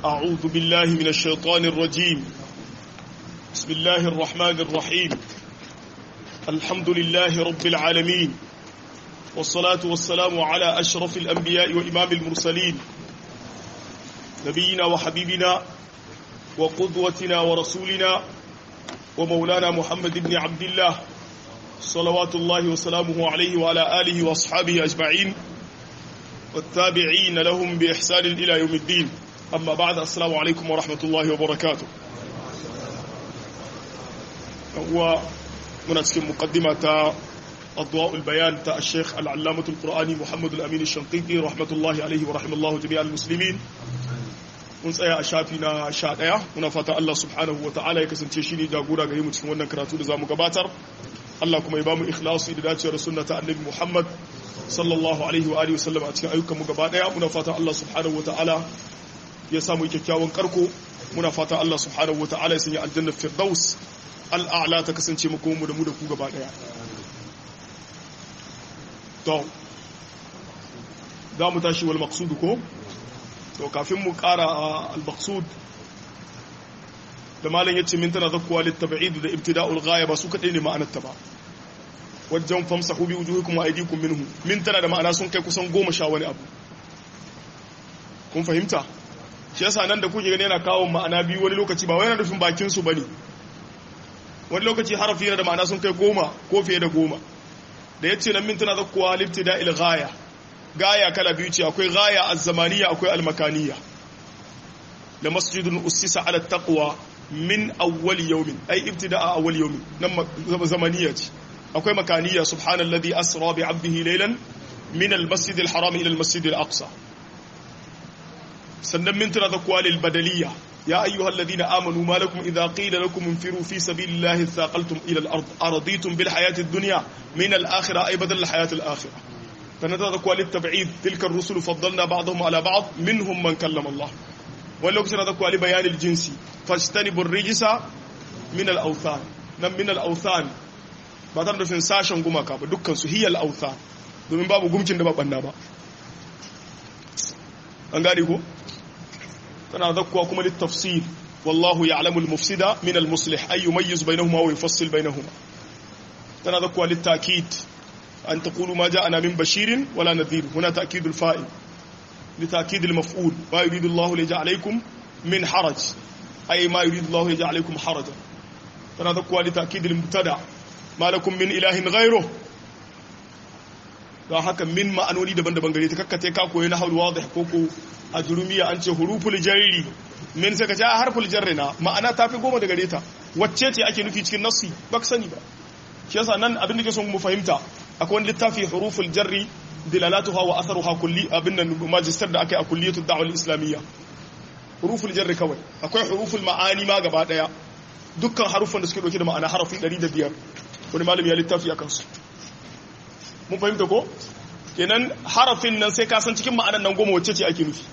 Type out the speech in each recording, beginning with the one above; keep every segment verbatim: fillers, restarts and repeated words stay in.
أعوذ بالله من الشيطان الرجيم بسم الله الرحمن الرحيم الحمد لله رب العالمين والصلاة والسلام على أشرف الأنبياء وإمام المرسلين نبينا وحبيبنا وقدوتنا ورسولنا ومولانا محمد بن عبد الله صلوات الله وسلامه عليه وعلى آله وأصحابه أجمعين والتابعين لهم بإحسان إلى يوم الدين أما بعد السلام عليكم ورحمة الله وبركاته ومناسك مقدمة أضواء البيان تا الشيخ العلامة القرآني محمد الأمين الشنقيطي رحمة الله عليه ورحمة الله جميع المسلمين mun tsaya a shafi na sha ɗaya muna fata Allah subhanahu wa ta'ala ya kasance shi ne jagora gare mu cikin wannan karatu da za mu gabatar Allah kuma ya ba mu ikhlasi da dacewar sunna ta annabi Muhammad sallallahu alaihi wa alihi wasallam a cikin ayyukan mu gaba ɗaya muna fata Allah subhanahu wa ta'ala ya samu kyakkyawan karko muna fata Allah subhanahu wa ta'ala ya sanya aljanna firdaus al'a'la ta kasance mu kuma mu da mu da ku gaba ɗaya to da mu tashi wal maqsud ko to kafin mu kara al-maqsud da malam yace min tana zakwa lit-tab'id da ibtida'ul ghaya ba su kadai ne ma'anar ta ba wajen famsahu bi wujuhikum wa aydikum minhu min tana da ma'ana sun kai kusan goma sha wani abu kun fahimta shi yasa nan da kuke gani yana kawo ma'ana biyu wani lokaci ba wai yana nufin bakin su bane wani lokaci harafi yana da ma'ana sun kai goma ko fiye da goma da yace nan min tana zakwa lit-ibtida'il ghaya gaya kala biyu ce akwai gaya az-zamaniyya akwai al-makaniyya la masjidun ussisa ala taqwa min awwal yawmin ay ibtida'a awwal yawmin nan zamaniyya ce akwai makaniyya subhanalladhi asra bi 'abdihi laylan min al-masjid al-haram ila al-masjid al-aqsa sannan min tana taqwa lil badaliyya ya ayyuhalladhina amanu ma lakum idha qila lakum infiru fi sabilillahi thaqaltum ila al-ard araditum bil hayati ad-dunya min al-akhirah ay badal al-hayati al-akhirah فنتذكر للتبعيد تلك الرسل فضلنا بعضهم على بعض منهم من كلم الله ولو كنا نذكر لبيان الجنس فاجتنبوا الرجس من الأوثان نم من الأوثان ba tare da fin sashen gumaka ba dukkan su hiyal autha domin babu gumcin da ba banna ba an gane ko tana zakkuwa kuma littafsir wallahu ya'lamu al-mufsida min al-muslih ay yumayyiz bainahuma wa yufassil bainahuma tana zakkuwa litakid أن تقولوا ما جاءنا من بشير ولا نذير هنا تأكيد الفائل لتأكيد المفعول ما يريد الله ليجعل عليكم من حرج أي ما يريد الله ليجعل عليكم حرجا فنذكوا لتأكيد المبتدع ما لكم من إله غيره da haka min ma'anoni daban-daban gare ta kakkate ka koyi na haul wadih koko a jurumiya an ce huruful jarri min sai ka ce harful jarri na ma'ana tafi goma da gare ta wacce ce ake nufi cikin nassi baka sani ba shi yasa nan abin da ke son mu fahimta akwai wani littafi huruful jarri dilalatuha wa atharuha kulli abin nan magister da aka yi a kulliyatu da'wal islamiyya huruful jarri kawai akwai huruful ma'ani ma gaba daya dukkan harufan da suke dauke da ma'ana harafi ɗari da biyar wani malami ya littafi akan su mun fahimta ko kenan harafin nan sai ka san cikin ma'anan nan goma wacce ce ake nufi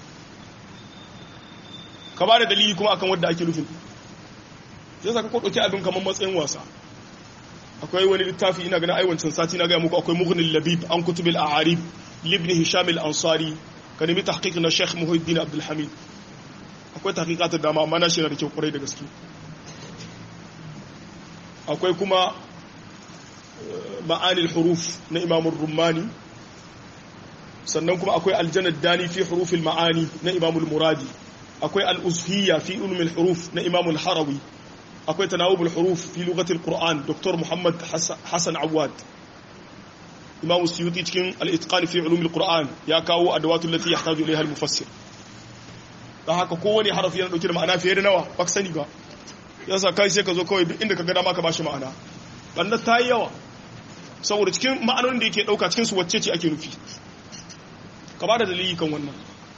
ka ba da dalili kuma akan wanda ake nufin yasa ka ko dauki abin kamar matsayin wasa akwai wani littafi ina ganin aiwancin sati na gaya muku akwai mughnil labib an kutubil a'arib libni hisham al-ansari ka nemi tahqiq na sheikh muhiddin abdul hamid akwai tahqiqat da dama amma na shi na da kyau kurai da gaske akwai kuma ma'ani al-huruf na imam ar-rumani sannan kuma akwai al-jannat dani fi huruf al-ma'ani na imam al-muradi akwai al-uzhiyya fi ulum al-huruf na imam al-harawi akwai tanawubul huruf fi lugatil qur'an dr muhammad hasan awad imam suyuti cikin al-itqan fi ulumil qur'an ya kawo adawatul lati yahtaju ilayha al-mufassir dan haka kowane harafi yana dauke da ma'ana fiye da nawa ba ka sani ba yasa kai sai ka zo kawai duk inda ka ga dama ka bashi ma'ana banda ta yi yawa saboda cikin ma'anonin da yake dauka cikin su wacce ce ake nufi ka bada dalili kan wannan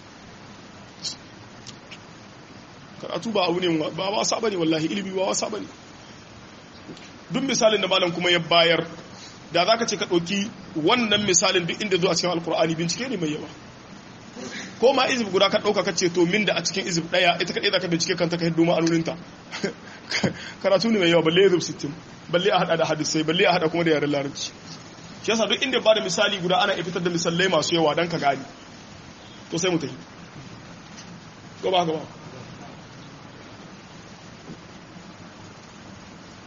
karatu ba abu ne ba wasa bane wallahi ilimi ba wasa bane duk misalin da malam kuma ya bayar da zaka ce ka dauki wannan misalin duk inda zo a cikin alqur'ani bincike ne mai yawa ko ma izib guda ka dauka kace to min da a cikin izib daya ita kadai zaka bincike kanta ka hiddo ma'anonin ta karatu ne mai yawa balle izib sittin balle a hada da hadisi balle a hada kuma da yaren larabci shi yasa duk inda ba da misali guda ana fitar da misalai masu yawa dan ka gani to sai mu tafi ko ba ka ba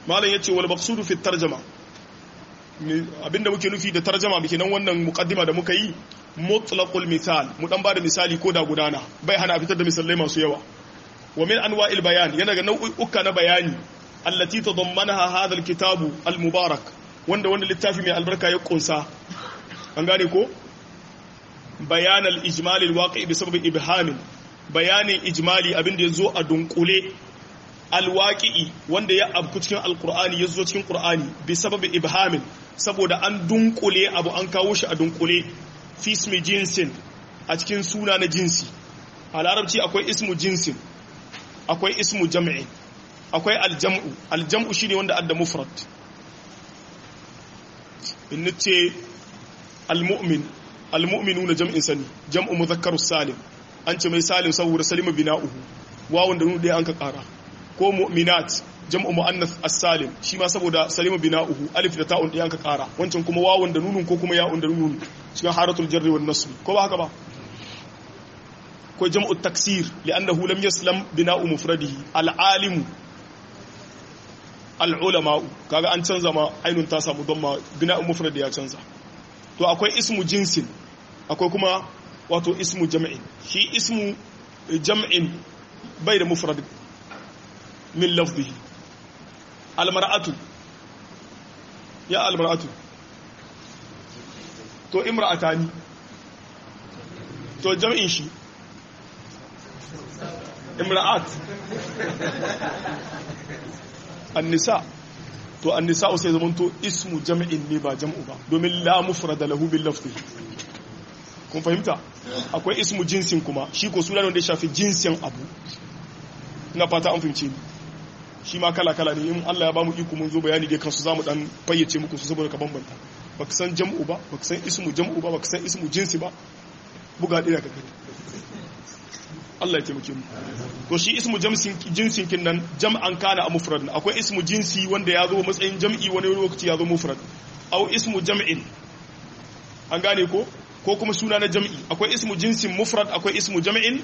malam yace wal maqsudu fi tarjuma abinda muke nufi da tarjuma muke nan wannan muqaddima da muka yi mutlaqul misal mu dan bada misali ko da gudana bai hana fitar da misalai masu yawa wa min anwa'il bayan yana ga nau'uka na bayani allati tadammanaha hadha alkitabu almubarak wanda wanda littafi mai albarka ya kunsa an gane ko bayan al-ijmal al-waqi' bi sabab ibham bayanin ijmali abinda yazo a dunkule al-waqi'i wanda ya abku cikin alqur'ani yazo cikin qur'ani bi sabab ibham saboda an dunkule abu an kawo shi a dunkule fi ismi jinsin a cikin suna na jinsi a larabci akwai ismu jinsin akwai ismu jam'i akwai aljam'u aljam'u shine wanda adda mufrad in nace almu'min almu'minuna jam'in sani jam'u mudhakkarus salim an ce mai salim saboda salima bina'uhu wawun da nunu dai an ka kara ko mu'minat jam'u muannath as-salim shi ma saboda salima bina'uhu alif da ta'un dai an ka kara wancan kuma wawun da nunun ko kuma ya'un da nunun cikin haratul jarri wan nasb ko ba haka ba ko jam'u taksir li'annahu lam yaslam bina'u mufradihi al-alimu al-ulama kaga an canza ma ainun ta samu don ma bina'u mufradi ya canza to akwai ismu jinsin akwai kuma wato ismu jam'in shi ismu jam'in bai da mufrad min lafzihi al-mar'atu ya al-mar'atu to imra'atani to jam'in shi imra'at an-nisa to an-nisa sai zaman to ismu jam'in ne ba jam'u ba domin la mufrada lahu bil lafzi kun fahimta akwai ismu jinsin kuma shi ko sunan wanda ya shafi jinsin abu ina fata an fahimce ni shi ma kala kala ne in Allah ya ba mu iko mun zo bayani dai kansu zamu dan fayyace muku su saboda ka bambanta baka san jam'u ba baka san ismu jam'u ba baka san ismu jinsi ba buga dira ka gani Allah ya taimake mu to shi ismu jamsin jinsin kin nan jam'an kana a mufrad akwai ismu jinsi wanda ya zo matsayin jam'i wani lokaci ya zo mufrad au ismu jam'in an gane ko ko kuma suna na jam'i akwai ismu jinsin mufrad akwai ismu jam'in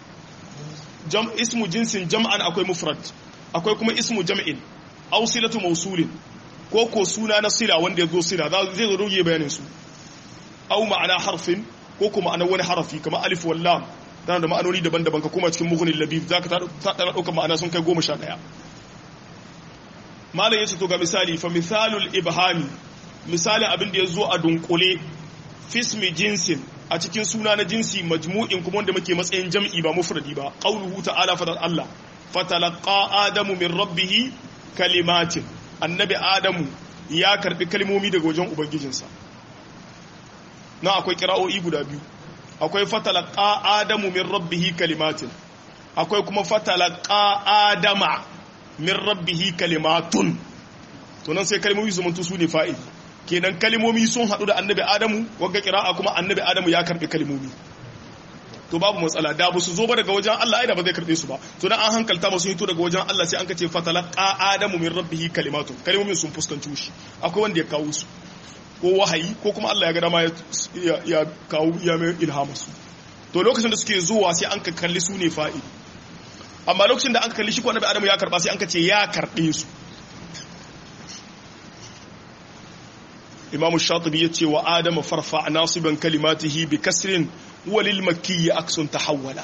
jam ismu jinsin jam'an akwai mufrad akwai kuma ismu jam'in au silatu mawsulin ko ko suna na sila wanda ya zo sila zai zo roge bayanin su au ma'ana harfin ko kuma ma'ana wani harafi kamar alif wal lam tana da ma'anoni daban-daban ka kuma cikin mughni labib zaka ta ta dauka ma'ana sun kai goma sha ɗaya malam yace to ga misali fa misalul ibhami misalin abin da yazo a dunkule fismi jinsin a cikin suna na jinsi majmu'in kuma wanda muke matsayin jam'i ba mufradi ba qauluhu ta'ala fa Allah fatalaqa adamu min rabbih kalimatin annabi adamu ya karbi kalmomi daga wajen ubangijinsa na akwai qira'o'i guda biyu akwai fatalaqa adamu min rabbih kalimatin akwai kuma fatalaqa adama min rabbih kalimatun to nan sai kalmomi su mantu su ne fa'il kenan kalmomi sun hadu da annabi adamu wagga qira'a kuma annabi adamu ya karbi kalmomi to babu matsala da ba su zo ba daga wajen Allah ai da ba zai karbe su ba to dan an hankalta ba sun hito daga wajen Allah sai an kace fatalaqa adamu min rabbih kalimatun kalmomin sun fuskanci shi akwai wanda ya kawo su ko wahayi ko kuma Allah ya ga dama ya kawo ya mai ilhama su to lokacin da suke zuwa sai an ka kalli su ne fa'il amma lokacin da an ka kalli shi ko annabi adamu ya karba sai an kace ya karbe su Imam Shatibi yace wa Adama farfa nasiban kalimatihi bi kasrin walil makki aksun tahawwala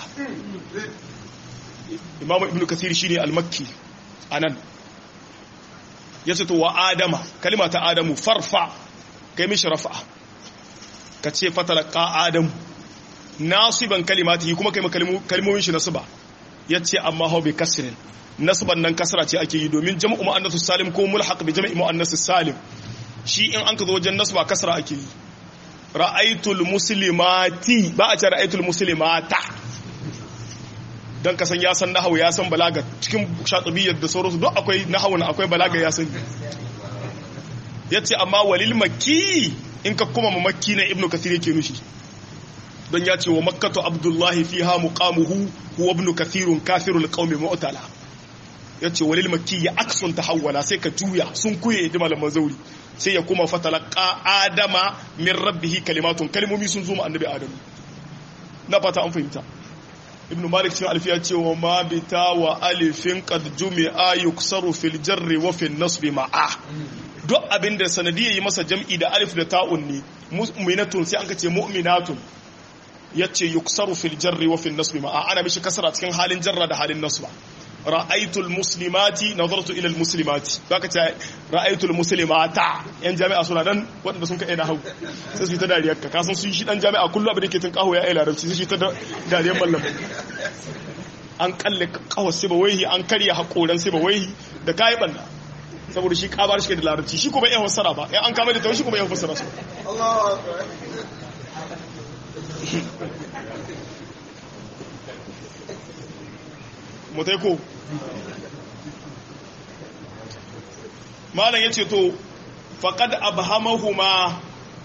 Imam Ibn Kathir shine al-Makki anan yace to wa Adama kalimata Adamu farfa kai mishi rafa kace fatalaqa Adamu nasiban kalimatihi kuma kai kalmomin shi nasba yace amma hu bi kasrin nasban nan kasra ce ake yi domin jam'u muannath salim ko mulhaq bi jam'i muannath salim shi in an ka zo wajen nasba kasra ake yi ra'aitul muslimati ba a ce ra'aitul muslimata dan kasan ya san nahwu ya san balaga cikin shatibiyyar da sauransu duk akwai nahwu na akwai balaga ya san yace amma walil makki in ka kuma makki na ibnu kathir yake nushi don ya ce wa makkatu abdullahi fiha muqamuhu huwa ibnu kathirun kafirul qaumi mu'tala yace walil makki ya aksun tahawwala sai ka juya sun kuye da malaman zauri sai ya kuma fatalaqa adama min rabbihi kalimatun kalmomi sun zo mu annabi adamu na fata an fahimta ibn malik cikin alfiya ce wa ma bita wa alifin qad jumi'a yuksaru fil jarri wa fil nasbi ma'a duk abinda sanadiyya yi masa jam'i da alif da ta'un ne mu'minatun sai an ka ce mu'minatun yace yuksaru fil jarri wa fil nasbi ma'a ana mishi kasara cikin halin jarra da halin nasba ra'aytul muslimati nazartu ila al muslimati zaka ce ra'aytul muslimata yan jami'a suna dan wanda sun kai na hau sai su ta dariyar ka kasan su shi dan jami'a kullu abin da ke tun kaho ya ai larabci sai shi ta dariyar mallam an kalle kaho sai ba waihi an karya hakoran sai ba waihi da kai banda saboda shi kabar shi da larabci shi kuma iya fassara ba an kama da tawo shi kuma iya fassara su Allahu akbar mutai ko malam yace to faqad abhamahuma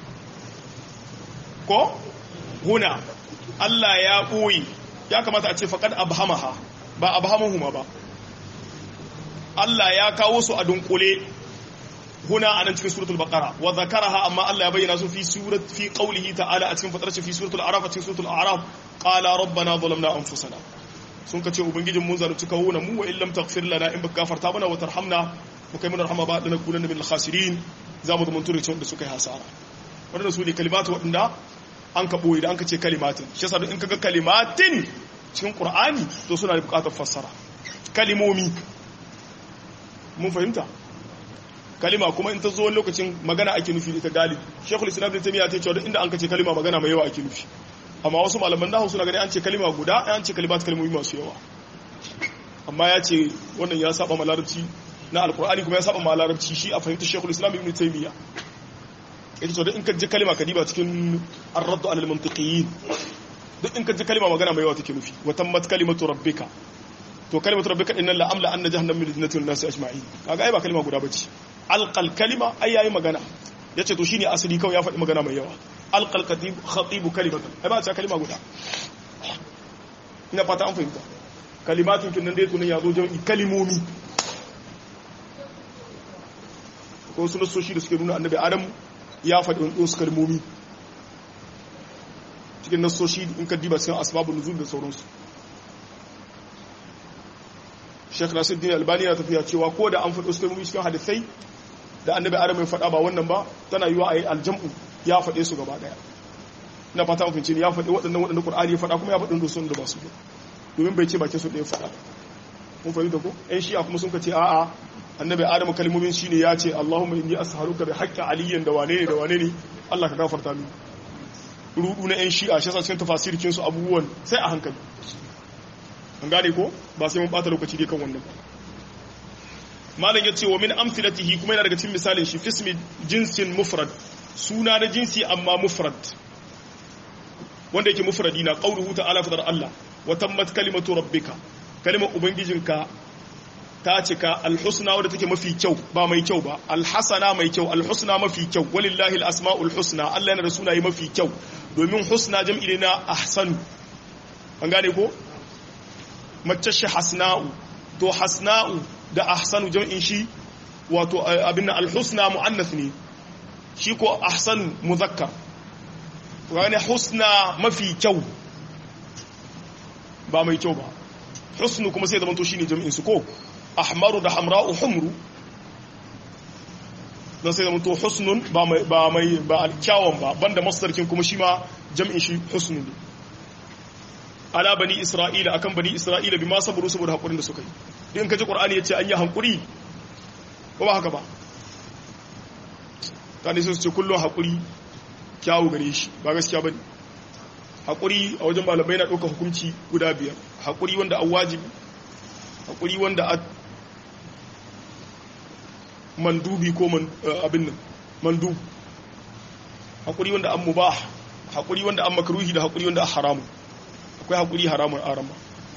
ko huna Allah ya boye ya kamata a ce faqad abhamaha ba abhamahuma ba Allah ya kawo su a dunkule huna anan cikin suratul baqara wa zakaraha amma Allah ya bayyana su fi surat fi qawlihi ta'ala a cikin fatar fi suratul a'raf a cikin suratul a'raf qala rabbana zalamna anfusana sun kace ubangijin mun zalunci kawo na mu wa illam taghfir lana in baka gafarta mana wa tarhamna mu kai mun rahama ba da nakuna min al-khasirin zamu da munture ce wanda suka yi hasara wannan su ne kalimatu wadanda an ka boye da an ka ce kalimatin shi yasa in kaga kalimatin cikin qur'ani to suna da bukatar fassara kalimomi mun fahimta kalima kuma in ta zo lokacin magana ake nufi ita galibi shekul islam ibn taymiya ta ce da inda an ka ce kalima magana mai yawa ake nufi amma wasu malaman nahwu suna gani an ce kalima guda an ce kalimat kalmomi masu yawa amma ya ce wannan ya saba malarabci na alkur'ani kuma ya saba malarabci shi a fahimta shekul islam ibn taymiya ita ce da in ka ji kalima ka diba cikin ar-radd ala al-mantiqiyin duk in ka ji kalima magana mai yawa take nufi wa tammat kalimatu rabbika to kalimatu rabbika inna la amla anna jahannama min jinnati wan nasi ajma'in kaga ai ba kalima guda bace alqal kalima ai yayi magana yace to shine asali kawai ya faɗi magana mai yawa alqal khatib khatib kalimatan ai ba ta kalima guda ina fata an fahimta kalimatun kin nan dai tunan yazo jami'i kalimomi ko sunan soshi da suke nuna annabi adam ya faɗi wasu kalmomi cikin nasoshi in ka diba cikin asbabun nuzul da sauransu Sheikh Nasiruddin Albani ya tafiya cewa ko da an faɗi wasu kalmomi cikin hadisai da annabi Adam ya faɗa ba wannan ba tana yiwa ayi aljam'u ya faɗe su gaba daya ina fata mun fince ya faɗi waɗannan waɗannan Qur'ani ya faɗa kuma ya faɗi sun da ba su domin bai ce bakin su da ya faɗa mun fahimta ko ɗan shi'a kuma sun ce a'a annabi Adam kalmomin shine ya ce Allahumma inni as'aluka bi haqqi aliyyin da wane ne da wane ne Allah ka gafarta mini rudu na ɗan shi'a shi yasa cikin tafasirikin su abubuwan sai a hankali an gane ko ba sai mun bata lokaci dai kan wannan malam yace wa min amthilatihi kuma yana daga cikin misalin shi fismi jinsin mufrad suna na jinsi amma mufrad wanda yake mufradi na qauluhu ta'ala fadar Allah wa tammat kalimatu rabbika kalimar ubangijinka ta cika alhusna wadda take mafi kyau ba mai kyau ba alhasana mai kyau alhusna mafi kyau walillahi alasmaul husna Allah yana da sunaye mafi kyau domin husna jam'i ne na ahsanu an gane ko mace shi hasna'u to hasna'u da ahsanu jam'in shi wato abin alhusna mu'annath ne shi ko ahsanu muzakkar wani husna mafi kyau ba mai kyau ba husnu kuma sai da manto shine jam'in su ko ahmaru da hamra'u humru dan sai da manto husnun ba mai ba mai ba kyawun ba banda masdarkin kuma shi ma jam'in shi husnu ne ala bani isra'ila akan bani isra'ila bima saburu saboda hakurin da suka yi din kaji qur'ani yace an yi hankuri ko ba haka ba tani sai su ce kullun hakuri kyawu gare shi ba gaskiya bane hakuri a wajen malamai na dauka hukunci guda biyar hakuri wanda an wajibi hakuri wanda a mandubi ko abin nan mandub hakuri wanda an mubah hakuri wanda an makruhi da hakuri wanda an haramu akwai haƙuri haramun arama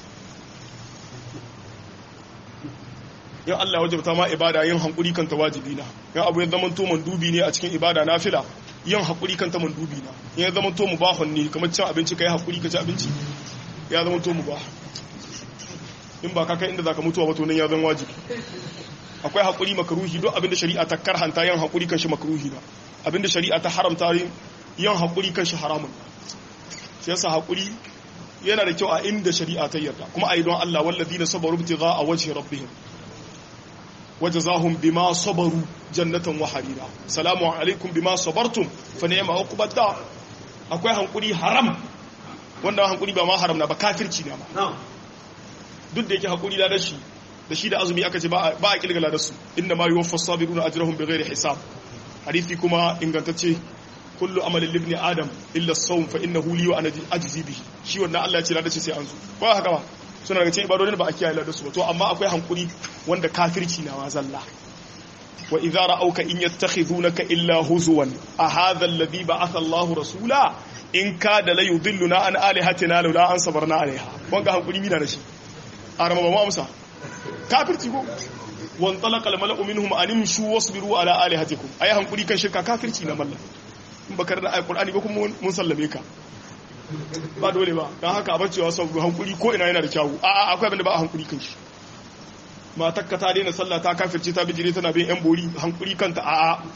yin Allah wajabta ma ibada yin haƙuri kanta wajibi na yin abu ya zama to mandubi ne a cikin ibada na fila yin haƙuri kanta mandubi na yin ya zama to mubahun ne kamar cin abinci ka yi haƙuri ka ci abinci ya zama to mubah in ba ka kai inda za ka mutuwa ba to nan ya zama wajibi akwai haƙuri makaruhi don abinda shari'a ta karhanta yin haƙuri kan shi makaruhi na abinda shari'a ta haramta yin haƙuri kan shi haramun shi yasa haƙuri yana da kyau a inda shari'a ta yarda kuma a yi don Allah walladina sabaru ibtigha a wajhi rabbihim wajazahum bima sabaru jannatan wa harira salamu alaikum bima sabartum fa ni'ma uqbad dar akwai hankuri haram wanda hankuri ba ma haram na ba kafirci ne ma duk da yake hakuri da shi da shi da azumi aka ce ba a kilgala da su inna ma yuwaffas sabiruna ajrahum bighairi hisab hadisi kuma ingantacce kullu amalin libni adam illa as-sawm fa innahu li wa ana ajzi bihi shi wannan Allah ya ce ladace sai an zo ba haka ba suna daga cikin ibadodin ba a kiyaye ladace ba to amma akwai hankuri wanda kafirci na wazalla wa idza ra'awka in yattakhidunaka illa huzwan a hadha alladhi ba'atha Allahu rasula in kada la yudilluna an alihatina laula an sabarna alaiha wanga hankuri mina da shi arama ba mu amsa kafirci ko wan talaqa al mala'u minhum an imshu wasbiru ala alihatikum ayi hankuri kan shirka kafirci na mallan in baka da alqur'ani ba kuma mun sallame ka ba dole ba dan haka abacewa sau hankuri ko ina yana da kyawu a a akwai abinda ba a hankuri kan shi matakka ta daina sallah ta kafirce ta bijire tana bin yan bori hankuri kanta a a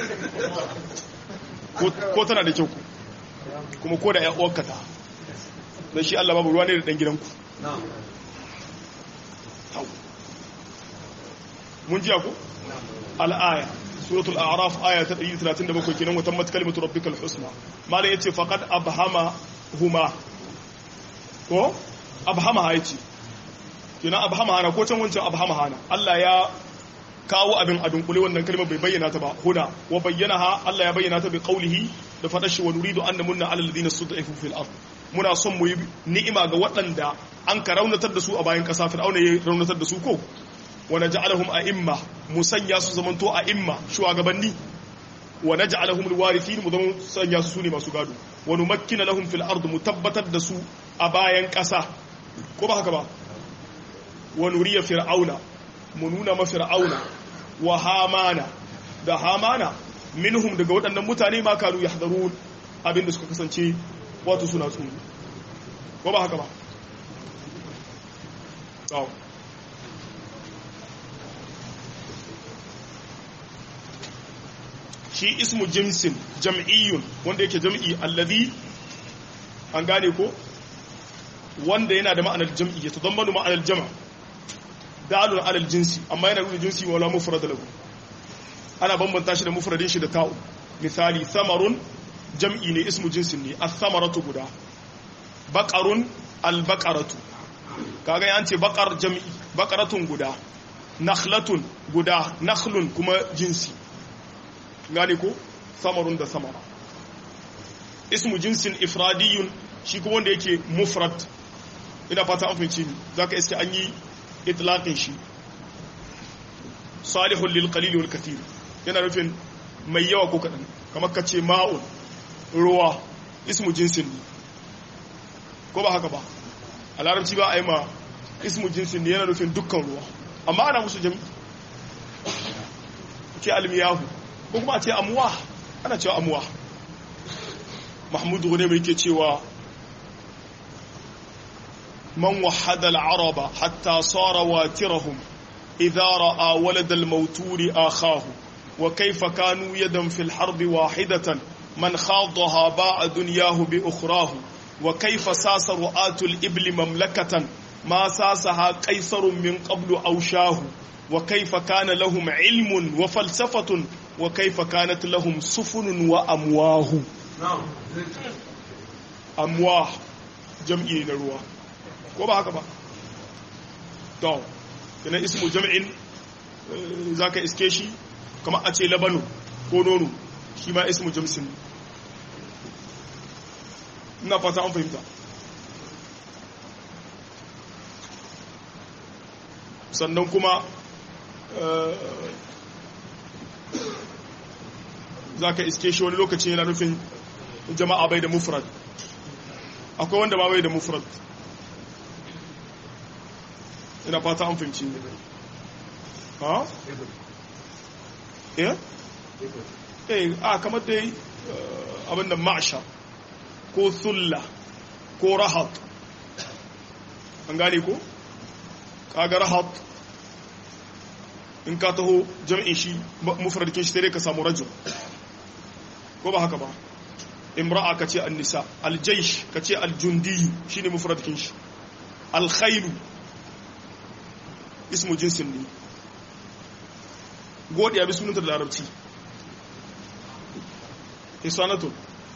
ko tana da kyau kuma ko da ya uwarka ta dan shi Allah babu ruwa ne da dan gidanku mun ji ku al-aya suratul a'raf aya ta ɗari talatin da bakwai kenan wata mat kalimatu rabbikal husna malai yace faqad abhama huma ko abhama ha yace kenan abhama hana ko can wancan abhama hana Allah ya kawo abin a dunkule wannan kalmar bai bayyana ta ba huna wa bayyanaha Allah ya bayyana ta bi qawlihi da fadar shi wa nuridu an namunna ala alladhina stud'ifu fil ard muna son mu yi ni'ima ga waɗanda an ka raunatar da su a bayan ƙasa fir'auna ya raunatar da su ko wa naj'alahum a'imma musanya su zamanto a'imma shugabanni wa naj'alahum alwarithin mu zaman sanya su sune masu gado wa numakkina lahum fil ard mutabbatar da su a bayan ƙasa ko ba haka ba wa nuriya fir'auna mu nuna ma fir'auna wa hamana da hamana minhum daga waɗannan mutane ma kanu yahdarun abinda suka kasance wato suna tsoro ko ba haka ba tsawo shi ismu jinsin jam'iyyun wanda yake jam'i alladhi an gane ko wanda yana da ma'anar jam'i ya tadammanu ma'anar jama' dalun alal jinsi amma yana nuna jinsi wala mufrad lahu ana bambanta shi da mufradin shi da ta'u misali samarun jam'i ne ismu jinsin ne as-samaratu guda baqarun al-baqaratu kaga yan ce baqar jam'i baqaratun guda nakhlatun guda nakhlun kuma jinsi gane ko samarun da samara ismu jinsin ifradiyun shi kuma wanda yake mufrad ina fata an fahimci ni zaka iske an yi itlaqin shi salihul lil qalil wal kathir yana nufin mai yawa ko kadan kamar kace ma'un ruwa ismu jinsin ne ko ba haka ba a larabci ba a yi ma ismu jinsin ne yana nufin dukkan ruwa amma ana musu jami ce almiyahu ko kuma a ce amuwa ana cewa amuwa mahmudu ne mai ke cewa man wahada al-araba hatta sara watirahum idha ra'a walad al-mawturi akhahu wa kayfa kanu yadan fil harbi wahidatan man khadaha ba'a dunyahu bi ukhrahu wa kayfa sasa ru'atul ibli mamlakatan ma sasaha qaisarun min qablu awshahu wa kayfa kana lahum ilmun wa falsafatun wa kayfa kanat lahum sufunun wa amwahu amwah jam'i na ruwa ko ba haka ba to kana ismu jam'in zaka iske shi kamar a ce labanu ko nono shi ma ismu jamsin ina fata an fahimta sannan kuma za ka iske shi wani lokaci yana nufin jama'a bai da mufrad akwai wanda ba bai da mufrad ina fata an fahimci ne ha? eh? eh a kamar dai abinda ma'asha ko thulla ko rahat an gane ko? kaga rahat in ka taho jam'in shi mufradin shi sai ka samu rajul ko ba haka ba imra'a kace an-nisa al-jaysh kace al-jundi shine mufradin shi al-khayl ismu jinsin ne godiya bi sunanta da larabci hisanatu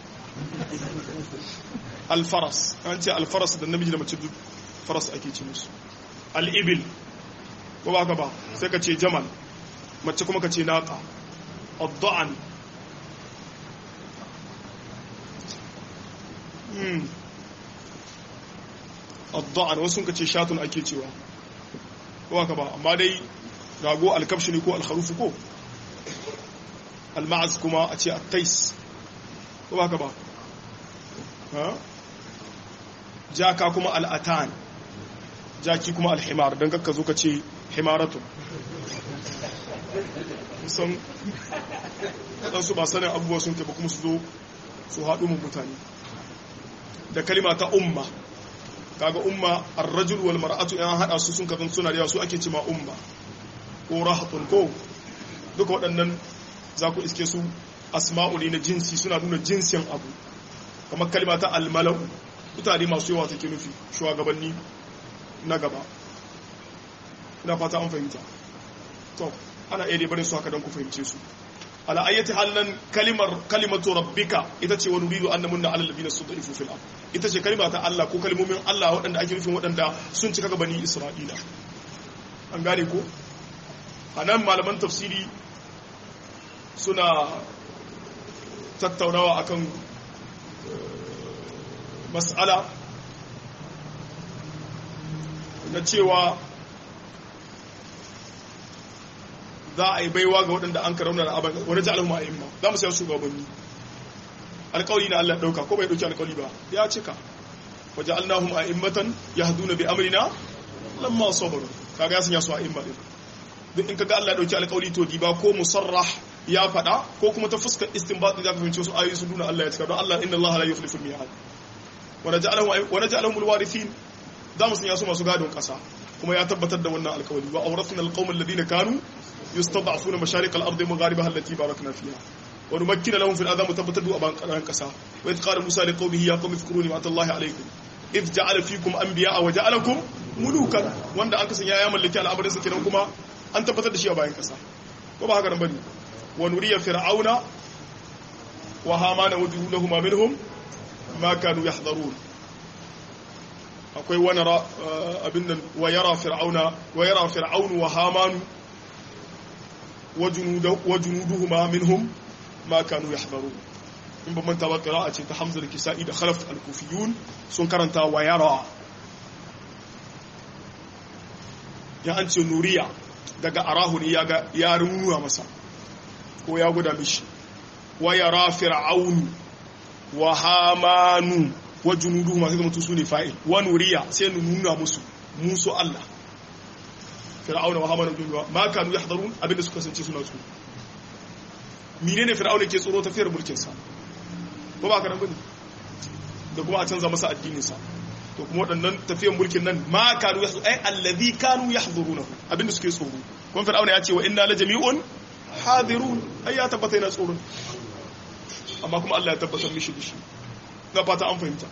al-faras an ce al-faras da namiji da mace duk faras ake ce musu al-ibil ko ba ka ba sai ka ce jamal mace kuma ka ce naqa ad-da'an hmm ad-da'an wasu ka ce shatun ake cewa ko ba ka ba amma dai rago al-kabsh ne ko al-kharuf ko al-ma'az kuma a ce at-tais ko ba ka ba ha jaka kuma al-atan jaki kuma al-himar dan kakka zo ka ce himaratu san dan su ba sanin abubuwa sun kai ba kuma su zo su haɗu mu mutane da kalima ta umma kaga umma ar-rajul wal mar'atu yan hada su sun kafin suna da su ake cewa umma ko rahatun ko duka waɗannan za ku iske su asma'u ne na jinsi suna nuna jinsin abu kamar kalima ta al-mala'u mutane masu yawa take nufi shugabanni na gaba ina fata an fahimta to ana iya barin su haka don ku fahimce su ala ayyati hallan kalimar kalimatu rabbika ita ce wa nuridu an namunna ala alladhina stud'ifu fil ard ita ce kalima ta Allah ko kalmomin Allah waɗanda ake nufin waɗanda sun cika ga bani Isra'ila an gane ko anan malaman tafsiri suna tattaunawa akan mas'ala na cewa za a yi baiwa ga waɗanda an karauna da abin wani ji al'umma a imma za mu sayar shugabanni alƙawli na Allah ɗauka ko bai ɗauki alƙawli ba ya cika waje allahun a immatan ya hadu na bi amurina lamma sabaru kaga ya sanya su a imma ɗin duk in kaga Allah ɗauki alƙawli to di ba ko musarrah ya faɗa ko kuma ta fuskar istinbat da ka fahimci wasu ayoyi sun nuna Allah ya cika don Allah inna Allah la yukhlifu al-mi'ad wa naj'alahum al-warithin za mu sanya su masu gadon ƙasa kuma ya tabbatar da wannan alƙawli wa awrathna al-qawma alladhina kanu يستضعفون مشارق الأرض ومغاربها التي باركنا فيها ونمكن لهم في الأذى متبتدوا أبان قرآن كسا وإذ قال موسى لقومه يا قوم اذكروا نعمة الله عليكم إذ جعل فيكم أنبياء وجعلكم ملوكا وأن أنك سنيا يا ملكي على أمر سكنهم كما أنت بتد شيء أبان كسا وما هكذا بني ونري فرعون وهامان وجنودهما منهم ما كانوا يحذرون أقول ونرى أبنا ويرى فرعون ويرى فرعون وهامان وجنودهما منهم ما كانوا يحذرون in ba manta ba qira'a ce ta Hamza da Kisa'i da Khalaf al-Kufiyun sun karanta wa yara ya an ce nuriya daga arahu ne yaga ya ruwa masa ko ya guda mishi wa yara fir'aun wa hamanu wa junuduhuma sai mutu sune fa'il wa nuriya sai nuna musu musu Allah fir'auna wa hamana junuwa ma kanu yahdharun abinda suka sance suna tsoro menene fir'auna ke tsoro tafiyar mulkin sa ko ba ka nan bane da kuma a canza masa addinin sa to kuma waɗannan tafiyar mulkin nan ma kanu yahdharun ay allazi kanu yahdharunahu abinda suke tsoro kuma fir'auna ya ce wa inna la jami'un hadirun ay ya tabbata yana tsoro amma kuma Allah ya tabbatar mishi da shi na fata an fahimta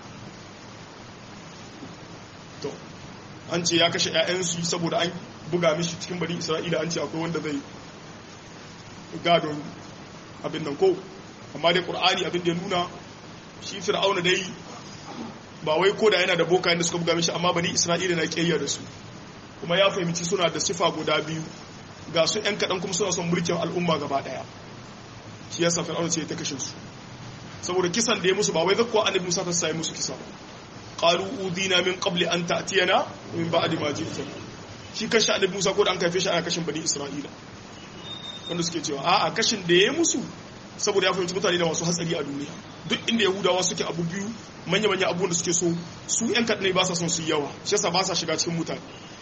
to an ce ya kashe ‘ya'yansu saboda an buga mishi cikin bani isra'ila an ce akwai wanda zai gadon abin nan ko amma dai ƙur'ani abin da ya nuna shi fir'auna dai ba wai ko da yana da boka yadda suka buga mishi amma bani isra'ila na ƙiyayya da su kuma ya fahimci suna da sifa guda biyu ga su ‘yan kaɗan kuma suna son mulkin al'umma gaba ɗaya shi yasa fir'auna ce ta kashe su saboda kisan da ya musu ba wai zakkuwa annabi musa ta sai musu kisa ba qalu udina min qabli an ta'tiyana min ba'di ma ji'tana shi kashi annabi Musa ko da an kaife shi ana kashin bani Isra'ila wanda suke cewa a'a kashin da yayi musu saboda ya fahimci mutane da masu hatsari a duniya duk inda yahudawa suke abu biyu manya manya abubuwan da suke so su yan kadai ba sa son su yawa shi yasa ba sa shiga cikin mutane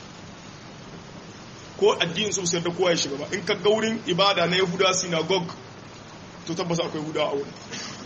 ko addinin su sai da kowa ya shiga ba in ka ga wurin ibada na yahuda synagogue to tabbas akwai yahudawa a wurin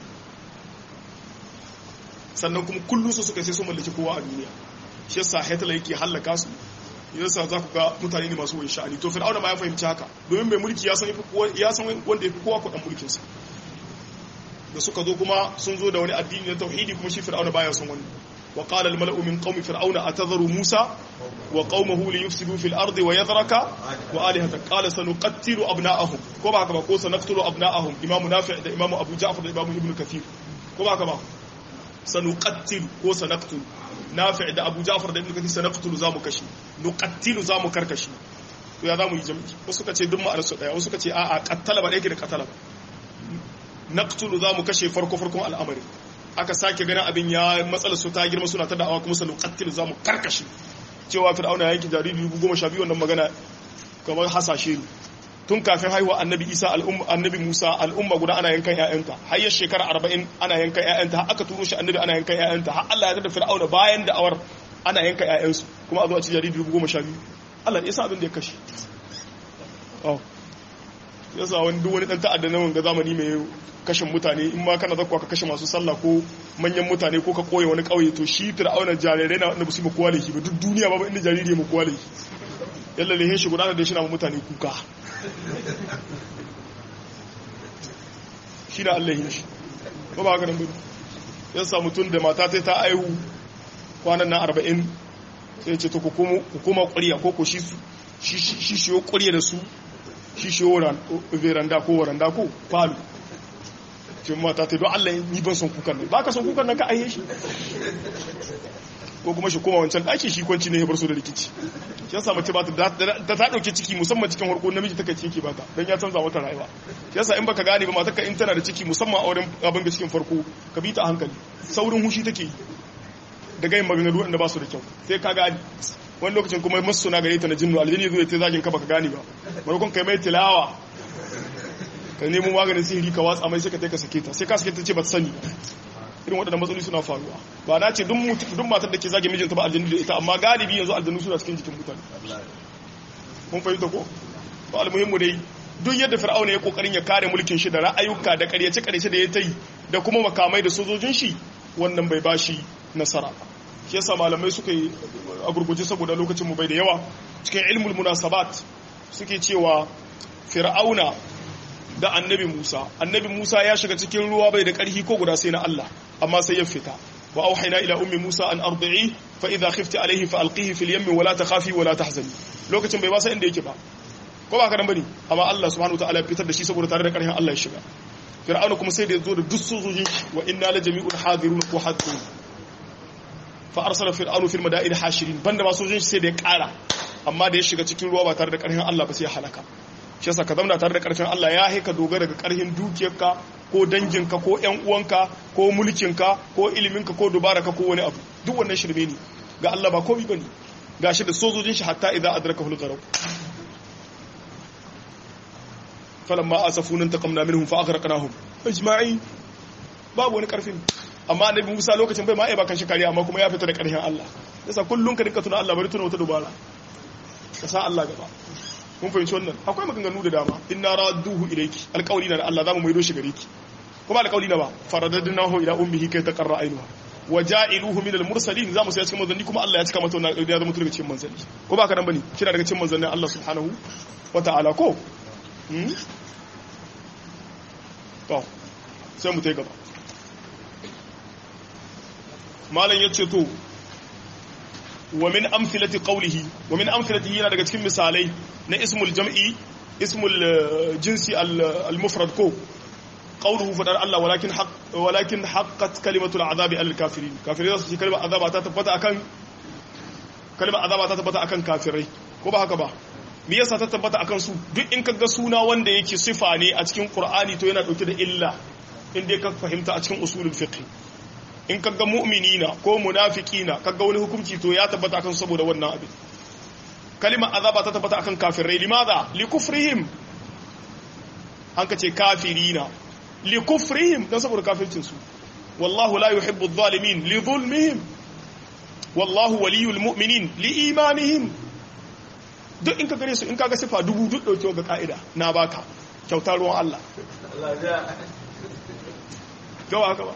sannan kuma kullum su suka sai su mallaki kowa a duniya shi yasa Hitler yake hallaka su yasa za ku ga mutane ne masu wani sha'ani to fir'auna ma ya fahimci haka domin mai mulki ya san ya san wanda ya fi kowa kuɗin mulkin sa da suka zo kuma sun zo da wani addini na tauhidi kuma shi fir'auna baya son wani wa qala al mala'u min qaumi fir'auna atadharu musa wa qaumahu li yufsidu fil ardi wa yadhraka wa alihata qala sanuqattilu abna'ahum ko ba haka ba ko sanaqtulu abna'ahum imam nafi' da imam abu ja'far da imam ibn kathir ko ba haka ba sanuqattilu ko sanaqtulu nafi' da abu ja'far da ibn kathir sanaqtulu zamu kashi nuqattilu zamu karkashi to ya zamu yi jami'i wasu suka ce duk ma'anar su daya wasu suka ce a'a qattala ba da yake da qatala naqtulu zamu kashe farko farkon al'amari aka sake ganin abin ya matsalar su ta girma suna ta da'awa kuma sanu qattil zamu karkashi cewa fir'auna ya yanki jariri dubu goma sha biyu wannan magana kamar hasashe tun kafin haihuwa annabi isa al'umma annabi musa al'umma guda ana yankan ƴaƴanta har ya shekara arba'in ana yankan ƴaƴanta har aka turo shi annabi ana yankan ƴaƴanta har Allah ya tada fir'auna bayan da'awar ana yankan ƴaƴansu kuma a zo a ci jariri dubu goma sha biyu Allah ya sa abin da ya kashe oh yasa wani duk wani dan ta'adda na wanga zamani mai kashin mutane in ma kana zakwa ka kashe masu sallah ko manyan mutane ko ka koye wani kauye to shi fir'auna jarirai na wanda su ba kowa laifi ba duk duniya ba inda jariri mu kowa laifi yalla lehe shi gudanar da shi na mutane kuka shi da Allah ya shi ba ba ga nan bane yasa mutun da mata ta aihu kwanan nan arba'in sai ya ce to ku kuma ƙuriya ko ko shi shi shi shi yo ƙuriya da su shi shi veranda ko waranda ko falo ce mata ta don Allah ni ban son kukan nan ba ka son kukan nan ka aihe shi ko kuma shi koma wancan ɗaki shi kwanci ne ya bar su da rikici shi yasa mace ba ta ta ɗauki ciki musamman cikin harko namiji ta kai ciki ba ta don ya canza mata rayuwa shi yasa in baka gane ba matarka in tana da ciki musamman a wurin abin da cikin farko ka bi ta a hankali saurin hushi take yi da gayin maganganu wanda ba su da kyau sai ka gane wani lokacin kuma masu na gare ta na jinnu aljini zuwa ta zagin ka baka gane ba marokon kai mai tilawa ka nemo maganin sihiri ka watsa mai sai ka ka sake ta sai ka sake ta ce ba ta sani irin waɗannan matsaloli suna faruwa ba na ce duk matar da ke zage mijinta ba aljini da ita amma galibi yanzu aljanu suna cikin jikin mutane mun fahimta ko ba almuhimmu dai duk yadda fir'auna ya kokarin ya kare mulkin shi da ra'ayuka da ƙaryace ƙaryace da ya ta yi da kuma makamai da sojojin shi wannan bai bashi nasara shi yasa malamai suka yi a gurguje saboda lokacin mu bai da yawa cikin ilmul munasabat suke cewa fir'auna da annabi Musa annabi Musa ya shiga cikin ruwa bai da ƙarfi ko guda sai na Allah amma sai ya fita wa auhayna ila ummi Musa an ardi'i fa idha khifti alayhi fa alqihi fil yammi wa la takhafi wa la tahzani lokacin bai ba sai inda yake ba ko ba ka dan bane amma Allah subhanahu wa ta'ala ya fitar da shi saboda tare da ƙarfin Allah ya shiga fir'auna kuma sai da ya zo da duk sojojin wa inna la jami'un hadirun wa hadirun fa arsala fir'aunu fil madain hashirin banda ma sojojin sai da ya ƙara amma da ya shiga cikin ruwa ba tare da ƙarfin Allah ba sai ya halaka shi yasa ka zauna tare da ƙarfin Allah ya haika dogara ga ƙarfin dukiyarka ko danginka ko ƴan uwanka ko mulkinka ko iliminka ko dubaraka ko wani abu duk wannan shirme ne ga Allah ba komai bane gashi da sojojin shi hatta idza adrakahu al-gharq falamma asafuna intaqamna minhum fa aghraqnahum ajma'in babu wani ƙarfin amma annabi Musa lokacin bai ma ai ba kan shi kariya amma kuma ya fita da ƙarfin Allah yasa kullun ka dinka tuna Allah bari tuna wata dubara ka sa Allah gaba mun fahimci wannan akwai maganganu da dama inna radduhu ilayki alqawli na Allah zamu maido shi gare ki kuma alqawli na ba faradadnahu ila ummihi kai taqarra ainuha waja'iluhu min almursalin zamu sai cikin manzanni kuma Allah ya cika mata wannan ya zama daga cikin manzanni ko ba ka dan bane kina daga cikin manzannin Allah subhanahu wata'ala ko hmm to sai mu tai gaba malan yace to wa min amthilati qawlihi wa min amthilatihi yana daga cikin misalai na ismul jam'i ismul jinsi al-mufrad ko qawluhu fadar Allah walakin haqq walakin haqqat kalimatul azabi alal kafirin kafirai su ce kalmar azaba ta tabbata akan kalmar azaba ta tabbata akan kafirai ko ba haka ba me yasa ta tabbata akan su duk in kaga suna wanda yake sifa ne a cikin Qur'ani to yana dauke da illa inda ka fahimta a cikin usulul fiqh in kaga mu'minina ko munafiqina kaga wani hukunci to ya tabbata akan saboda wannan abin kalimar azaba ta tabbata akan kafirai limadha likufrihim an kace kafirina likufrihim dan saboda kafircin su wallahu la yuhibbu adh-dhalimin li dhulmihim wallahu waliyul mu'minin li imanihim duk in ka gare su in kaga sifa dubu duk dauke ga kaida na baka kyautar ruwan Allah Allah ya gawa gaba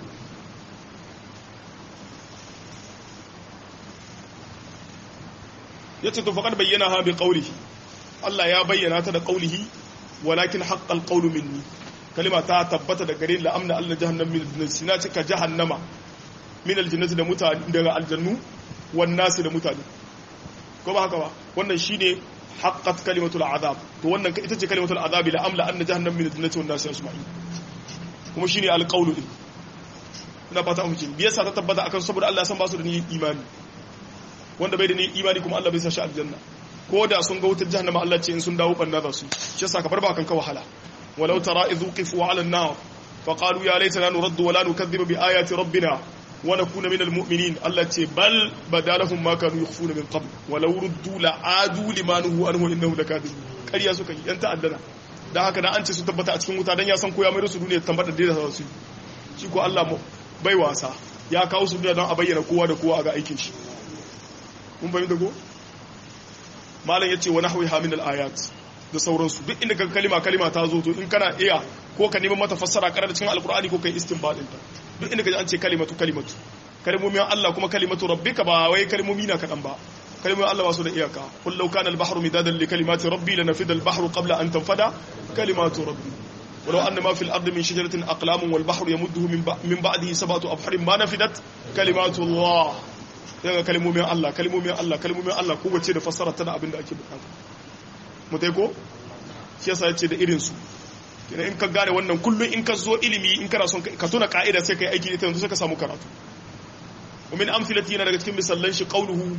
yace to faqad bayyana ha bi qawlihi Allah ya bayyana ta da qawlihi walakin haqqal qawlu minni kalima ta tabbata da gare la amna Allah jahannam min al-jinnati na cika jahannama min al-jinnati da mutane daga aljannu wan nasi da mutane ko ba haka ba wannan shine haqqat kalimatul azab to wannan ita ce kalimatul azab la amla anna jahannam min al-jinnati wan nasi ajma'in kuma shine al-qawlu din ina fata mu kin biyasa ta tabbata akan saboda Allah san ba su da ni imani wanda bai da ni imani kuma Allah bai sa shi aljanna ko da sun ga wutar jahannama Allah ce in sun dawo banna za su shi yasa ka bar ba kanka wahala walau tara idh qifu 'ala an-nar fa qalu ya laitana nuraddu wa la nukadhibu bi ayati rabbina wa nakuna min al-mu'minin Allah ce bal badalahum ma kanu yukhfuna min qabl walau ruddu la adu limanuhu anhu innahu lakadib kariya suka yi yan ta'addana dan haka dan an ce su tabbata a cikin wuta dan ya san ko ya mai su duniya tambata da za su shi ko Allah bai wasa ya kawo su duniya don a bayyana kowa da kowa ga aikin shi mun bayyana go malam yace wa nahwi min al-ayat da sauransu duk inda kaga kalima kalima ta zo to in kana iya ko ka neman mata fassara karar cikin alqur'ani ko kai istinbadin ta duk inda kaji an ce kalimatu kalimatu kalmomin Allah kuma kalimatu rabbika ba wai kalmomi na kadan ba kalmomin Allah ba su da iyaka qul law kana al-bahru midadan li kalimati rabbi lanafida al-bahru qabla an tanfada kalimatu rabbi ولو أن ما في الأرض من شجرة أقلام والبحر يمده من بعده سبعة أبحر ما نفدت كلمات الله daga kalmomin Allah kalmomin Allah kalmomin Allah ko wace da fassara tana abin da ake bukata mutai ko shi yasa yace da irin su kina in ka gane wannan kullun in ka zo ilimi in kana son ka tuna ka'ida sai kai aiki da ita yanzu sai ka samu karatu wa min amthilati yana daga cikin misallan shi qauluhu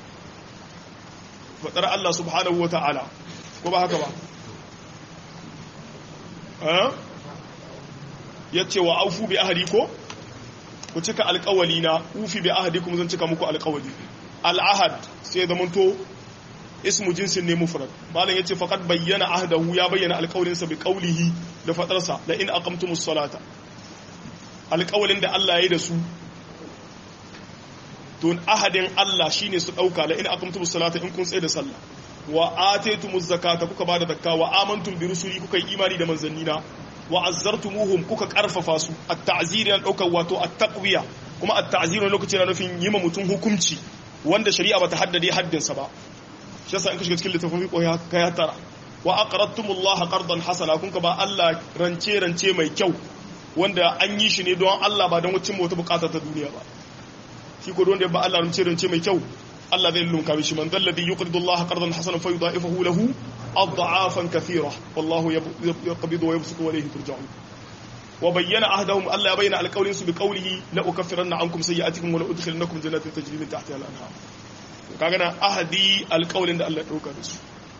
fadar Allah subhanahu wa ta'ala ko ba haka ba eh yace wa aufu bi ahdi ko ku cika alƙawali na ufi bi ahadikum zan cika muku alƙawali al'ahad sai da munto ismu jinsin ne mufrad malan yace faqad bayyana ahdahu ya bayyana alƙawlin sa bi qawlihi da fadarsa la in aqamtumus salata alƙawalin da Allah yayi da su to ahadin Allah shine su dauka la in aqamtumus salata in kun tsaye da sallah wa ataytumuz zakata kuka bada zakka wa amantum bi rusuli kuka yi imani da manzannina wa azzartumuhum kuka karfafa su at-ta'zir yana daukar wato at-taqwiya kuma at-ta'zir ne lokacin na nufin yima mutum hukunci wanda shari'a bata haddade haddin sa ba shi yasa in ka shiga cikin littafin fiqh kai hatara wa aqradtumullaha qardan hasana kun ka ba Allah rance rance mai kyau wanda an yi shi ne don Allah ba don wacin wata bukata ta duniya ba shi ko don da ba Allah rance rance mai kyau Allah zai lunka mishi man dalladhi yuqridu Allah qardan hasanan fayudha'ifahu lahu adha'afan kathira wallahu yaqbidu wa yabsutu wa ilayhi turja'un wa bayyana ahdahum Allah ya bayyana alqawlin su bi qawlihi la ukaffiranna ankum sayyi'atikum wa la udkhilannakum jannatin tajri min tahtiha al-anhar kaga na ahdi alqawlin da Allah ya dauka da su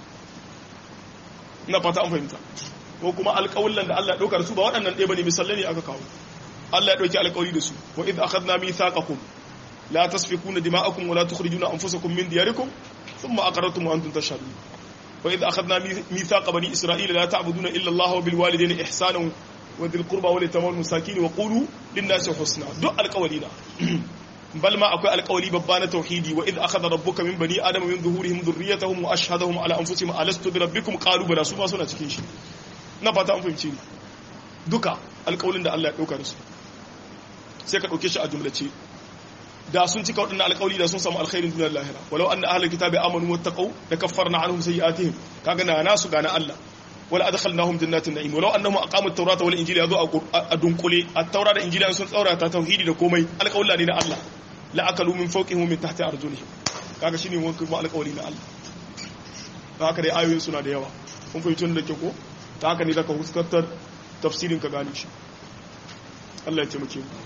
ina fata an fahimta ko kuma alqawlan da Allah ya dauka da su ba waɗannan ɗaya bane misalai ne aka kawo Allah ya dauki alqawli da su wa idh akhadna mithaqakum لا تسفكون دماءكم ولا تخرجون أنفسكم من دياركم ثم أقررتم وأنتم تشهدون وإذ أخذنا ميثاق بني إسرائيل لا تعبدون إلا الله وبالوالدين إحسانا وذي القربى واليتامى والمساكين وقولوا للناس حسنا دع القولين بل ما أقول القولي ببان توحيدي وإذ أخذ ربك من بني آدم من ظهورهم ذريتهم وأشهدهم على أنفسهم ألست بربكم قالوا بلى سوما سنة cikin shi na fata an fahimci duka alƙawlin da Allah ya dauka da su sai ka dauke shi a jumlace da sun cika waɗannan alƙawli da sun samu alkhairin duniyar lahira walau anna ahlul kitabi amanu wattaqu lakaffarna anhum sayi'atihim kaga na nasu gana Allah wala adkhalnahum jannatin na'im walau annahum aqamu at-taurata wal injila yazo a dunkule at-taura da injila sun tsaura ta tauhidi da komai alƙawla ne na Allah la akalu min fawqihim min tahti arjulihim kaga shine wani kuma alƙawli na Allah ta haka dai ayoyin suna da yawa kun fahimci da ke ko ta haka ne zaka huskantar tafsirin ka gane shi Allah ya taimake mu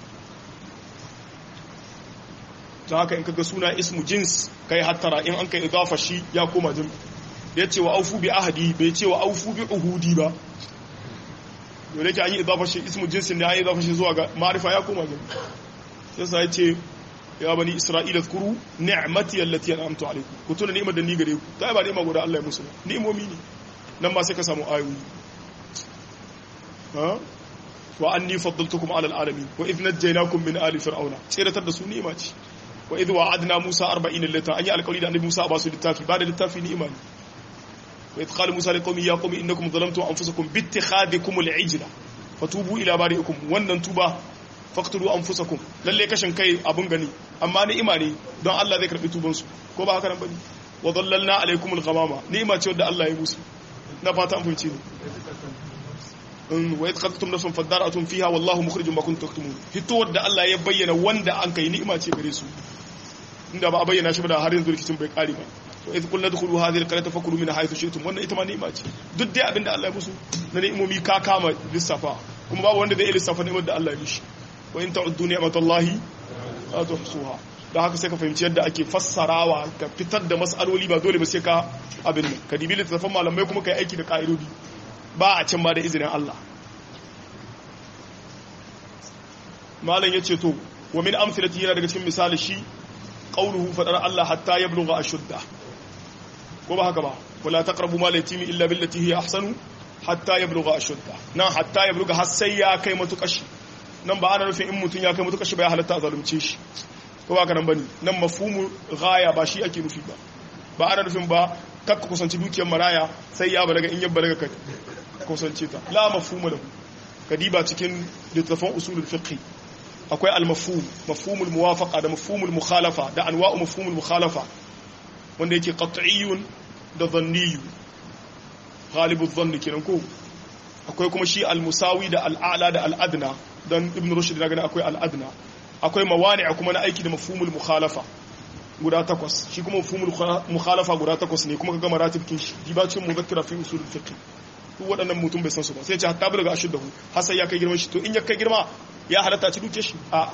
ta haka in kaga suna ismu jins kai hattara in an kai idafa shi ya koma jin ya ce wa aufu bi ahadi bai ce wa aufu bi uhudi ba dole ke an yi idafa shi ismu jinsin da an yi idafa shi zuwa ga ma'rifa ya koma jin yasa ya ce ya bani isra'ila zkuru ni'mati allati an'amtu alaykum ku tuna ni'imar da ni gare ku ta ba ni'ima guda Allah ya musu ni'imomi ne nan ma sai ka samu ayoyi ha wa anni faddaltukum ala alalamin wa idh najaynakum min ali fir'auna tsiratar da su ni'ima ce wa idh wa'adna musa arba'ina lata an yi alƙawari da annabi musa ba su littafi ba da littafi ni imani wa idh qala musa liqawmi ya qawmi innakum zalamtum anfusakum bi ittikhadikum al'ijla fatubu ila bari'ikum wannan tuba faqtulu anfusakum lalle kashin kai abun gani amma ni imani don Allah zai karbi tuban su ko ba haka nan bane wa dallalna alaykum al-ghamama ni'ima ce wanda Allah ya musu na fata an fahimci ne in wa yatqatum nafsun fadara'atun fiha wallahu mukhrijum ma kuntum taktumun hitowar da Allah ya bayyana wanda an kai ni'ima ce gare su inda ba a bayyana shi ba da har yanzu rikicin bai kare ba wa idh qulna dkhulu hadhihi alqaryata fakulu minha haythu shi'tum wannan ita ma ni'ima ce duk dai abinda Allah ya musu na ni'imomi ka kama lissafa kuma babu wanda zai lissafa ni'imar da Allah ya mishi wa in ta'uddu ni'matallahi la tuhsuha da haka sai ka fahimci yadda ake fassarawa ka fitar da mas'aloli ba dole ba sai ka abin nan ka dibi littafin malamai kuma kai aiki da ka'idodi ba a can ba da izinin Allah malam yace to wa min amsalati yana daga cikin misali shi qauluhu fadar Allah hatta yablugha ashudda ko ba haka ba wala taqrabu mal yatimi illa billati hiya ahsanu hatta yablugha ashudda nan hatta yablugha har sai ya kai matukashi nan ba ana nufin in mutun ya kai matukashi ba ya halatta a zalunce shi ko ba ka nan bane nan mafhumu ghaya ba shi ake nufi ba ba ana nufin ba kakka kusanci dukiyar maraya sai ya balaga in ya balaga ka kusance ta la mafhumu lahu kadiba cikin littafin usulul fiqh akwai al-mafhum mafhumul muwafaqa da mafhumul mukhalafa da anwa'u mafhumul mukhalafa wanda yake qat'iyyun da dhanniyyun ghalibul dhann kenan ko akwai kuma shi al-musawi da al-a'la da al-adna dan ibn rushd daga akwai al-adna akwai mawani'a kuma na aiki da mafhumul mukhalafa guda takwas shi kuma mafhumul mukhalafa guda takwas ne kuma kaga maratib kin shi dibacin muzakkira fi usul fiqh duk waɗannan mutum bai san su ba sai ya ce hatta bulaga ashuddahu har sai ya kai girman shi to in ya kai girma ya halatta ci duke shi a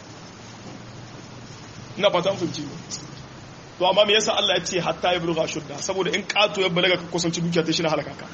ina fata an fahimci to amma me yasa Allah ya ce hatta ya bulaga ashudda saboda in kato ya balaga ka kusanci dukiya ta shi na halaka ka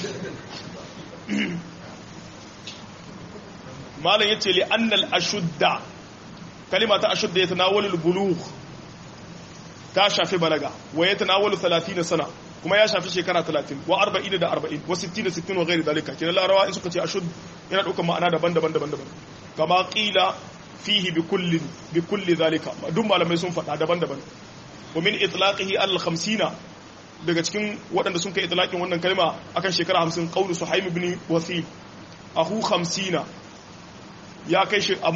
malam yace li annal ashudda kalima ta ashudda ya tanawalu al-bulugh ta shafi balaga wa ya tanawalu thalathina sana kuma ya shafi shekara talatin wa arba'in da arba'in wa sittin da sittin wa ghairi dalika kina larawa in suka ce ashud yana daukar ma'ana daban-daban daban-daban kama qila fihi bi kulli bi kulli zalika duk malamai sun faɗa daban-daban wa min itlaqihi al khamsina daga cikin waɗanda sun kai itlaqin wannan kalma akan shekara hamsin qawlu suhaim ibn wasil ahu khamsina ya kai shi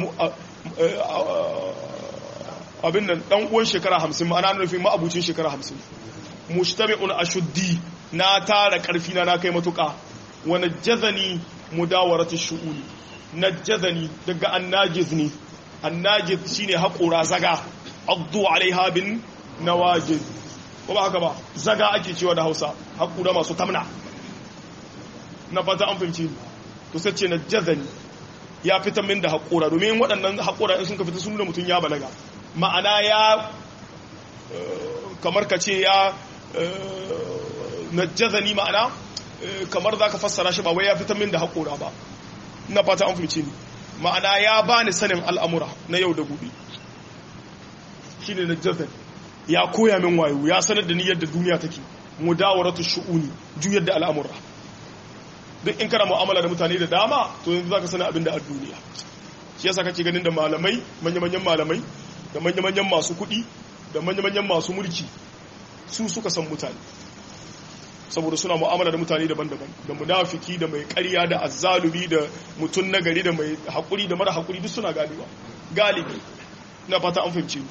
abin nan dan uwan shekara hamsin ma'ana nufin ma'abucin shekara hamsin mujtami'un ashuddi na tara karfi na na kai matuka wa najazani mudawaratu shu'uni najazani daga annajiz ne annajiz shine haƙura zaga addu alaiha bin nawajiz ko ba haka ba zaga ake cewa da Hausa haƙura masu tamna na fata an fahimci to sai ce najazani ya fita min da haƙura domin waɗannan haƙura in sun ka fita sun nuna mutum ya balaga ma'ana ya kamar ka ce ya najazani ma'ana kamar za ka fassara shi ba wai ya fitar min da haƙora ba na fata an fice ni ma'ana ya ba ni sanin al'amura na yau da gobe shi ne najazani ya koya min wayo ya sanar da ni yadda duniya take mudawaratu shu'uni juyar da al'amura duk in kana mu'amala da mutane da dama to yanzu za ka sani abin da a duniya shi yasa kake ganin da malamai manya-manyan malamai da manya-manyan masu kuɗi da manya-manyan masu mulki su suka san mutane saboda suna mu'amala da mutane daban-daban da munafiki da mai ƙarya da azzalumi da mutum nagari da mai haƙuri da mara haƙuri duk suna galiba galibi na fata an fahimce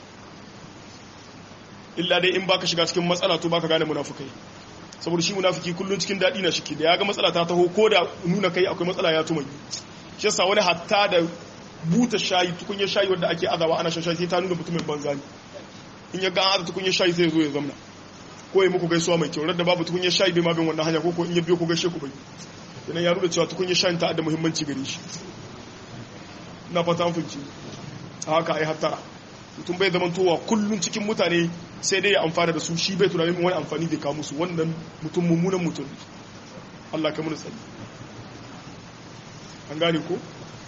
illa dai in baka shiga cikin matsala to baka gane munafikai saboda shi munafiki kullun cikin daɗi na shike da ya ga matsala ta taho ko da nuna kai akwai matsala ya tumai shi yasa wani hatta da buta shayi tukunyar shayi wanda ake azawa ana shan shayi sai ta nuna mutumin banza ne in ya ga an aza tukunyar shayi sai zo ya zamna ko ya muku gaisuwa mai kyau da babu tukunyar shayi bai ma bin wannan hanya ko ko in ya biyo ku gaishe ku bai yana ya nuna cewa tukunyar shayin ta da muhimmanci gare shi na fata an finci haka ai hattara mutum bai zaman towa kullun cikin mutane sai dai ya amfana da su shi bai tunanin wani amfani da kawo musu wannan mutum mummunan mutum Allah ka mun tsari an gane ko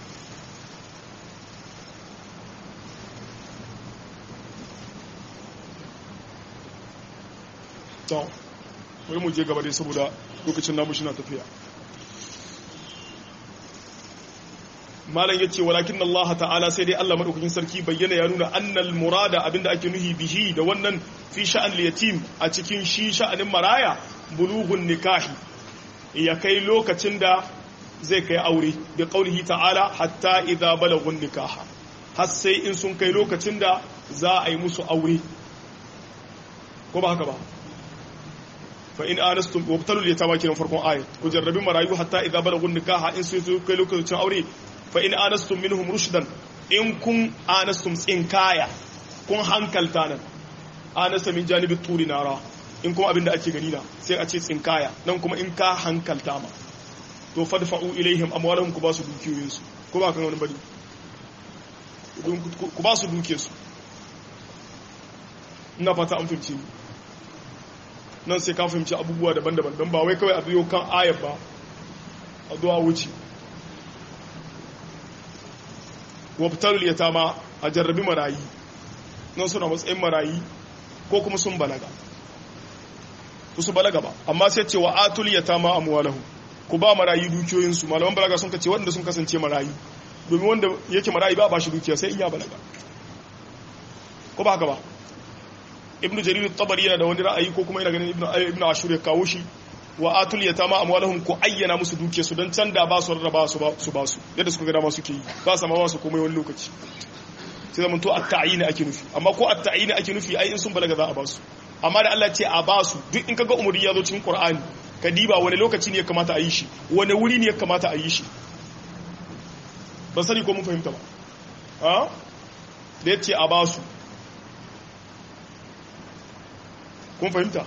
to bari mu je gaba dai saboda lokacin namu shi na tafiya malam yace walakin Allah ta'ala sai dai Allah madaukakin sarki bayyana ya nuna annal murada abinda ake nuhi bihi da wannan fi sha'an yatim a cikin shi sha'anin maraya bulughun nikahi ya kai lokacin da zai kai aure bi qaulihi ta'ala hatta idza balaghun nikaha har sai in sun kai lokacin da za a yi musu aure ko ba haka ba fa in anastum wabtalul yatama kiran farkon ayat ku jarrabi marayu hatta idza balagun nikaha in sai su kai lokacin aure fa in anastum minhum rushdan in kun anastum tsinkaya kun hankalta nan anasa min janibit turi nara in kuma abinda ake gani na sai a ce tsinkaya nan kuma in ka hankalta ma to fadfa'u ilaihim amwalahum ku ba su dukiyoyinsu ko ba kan wani bari ku ba su dukiyarsu ina fata an fahimci nan sai ka fahimci abubuwa daban-daban don ba wai kawai a biyo kan ayat ba a zuwa wuce wabtalul yatama a jarrabi marayi nan suna matsayin marayi ko kuma sun balaga su balaga ba amma sai ce wa atul yatama amwalahum ku ba marayi dukiyoyinsu malaman balaga sun kace wanda sun kasance marayi domin wanda yake marayi ba ba shi dukiya sai in ya balaga ko ba haka ba ibnu jarir at-tabari yana da wani ra'ayi ko kuma yana ganin ibnu ibnu ashur ya kawo shi wa atul yatama amwalahum ku ayyana musu dukiyarsu don can da ba su rarraba su ba su ba su yadda suka ga dama suke yi ba sa ma ba su komai wani lokaci sai zaman to at-ta'yin ake nufi amma ko at-ta'yin ake nufi ai in sun balaga za a ba su amma da Allah ce a ba su duk in kaga umuri ya zo cikin Qur'ani ka diba wani lokaci ne ya kamata a yi shi wani wuri ne ya kamata a yi shi ba sani ko mun fahimta ba a da yace a ba su kun fahimta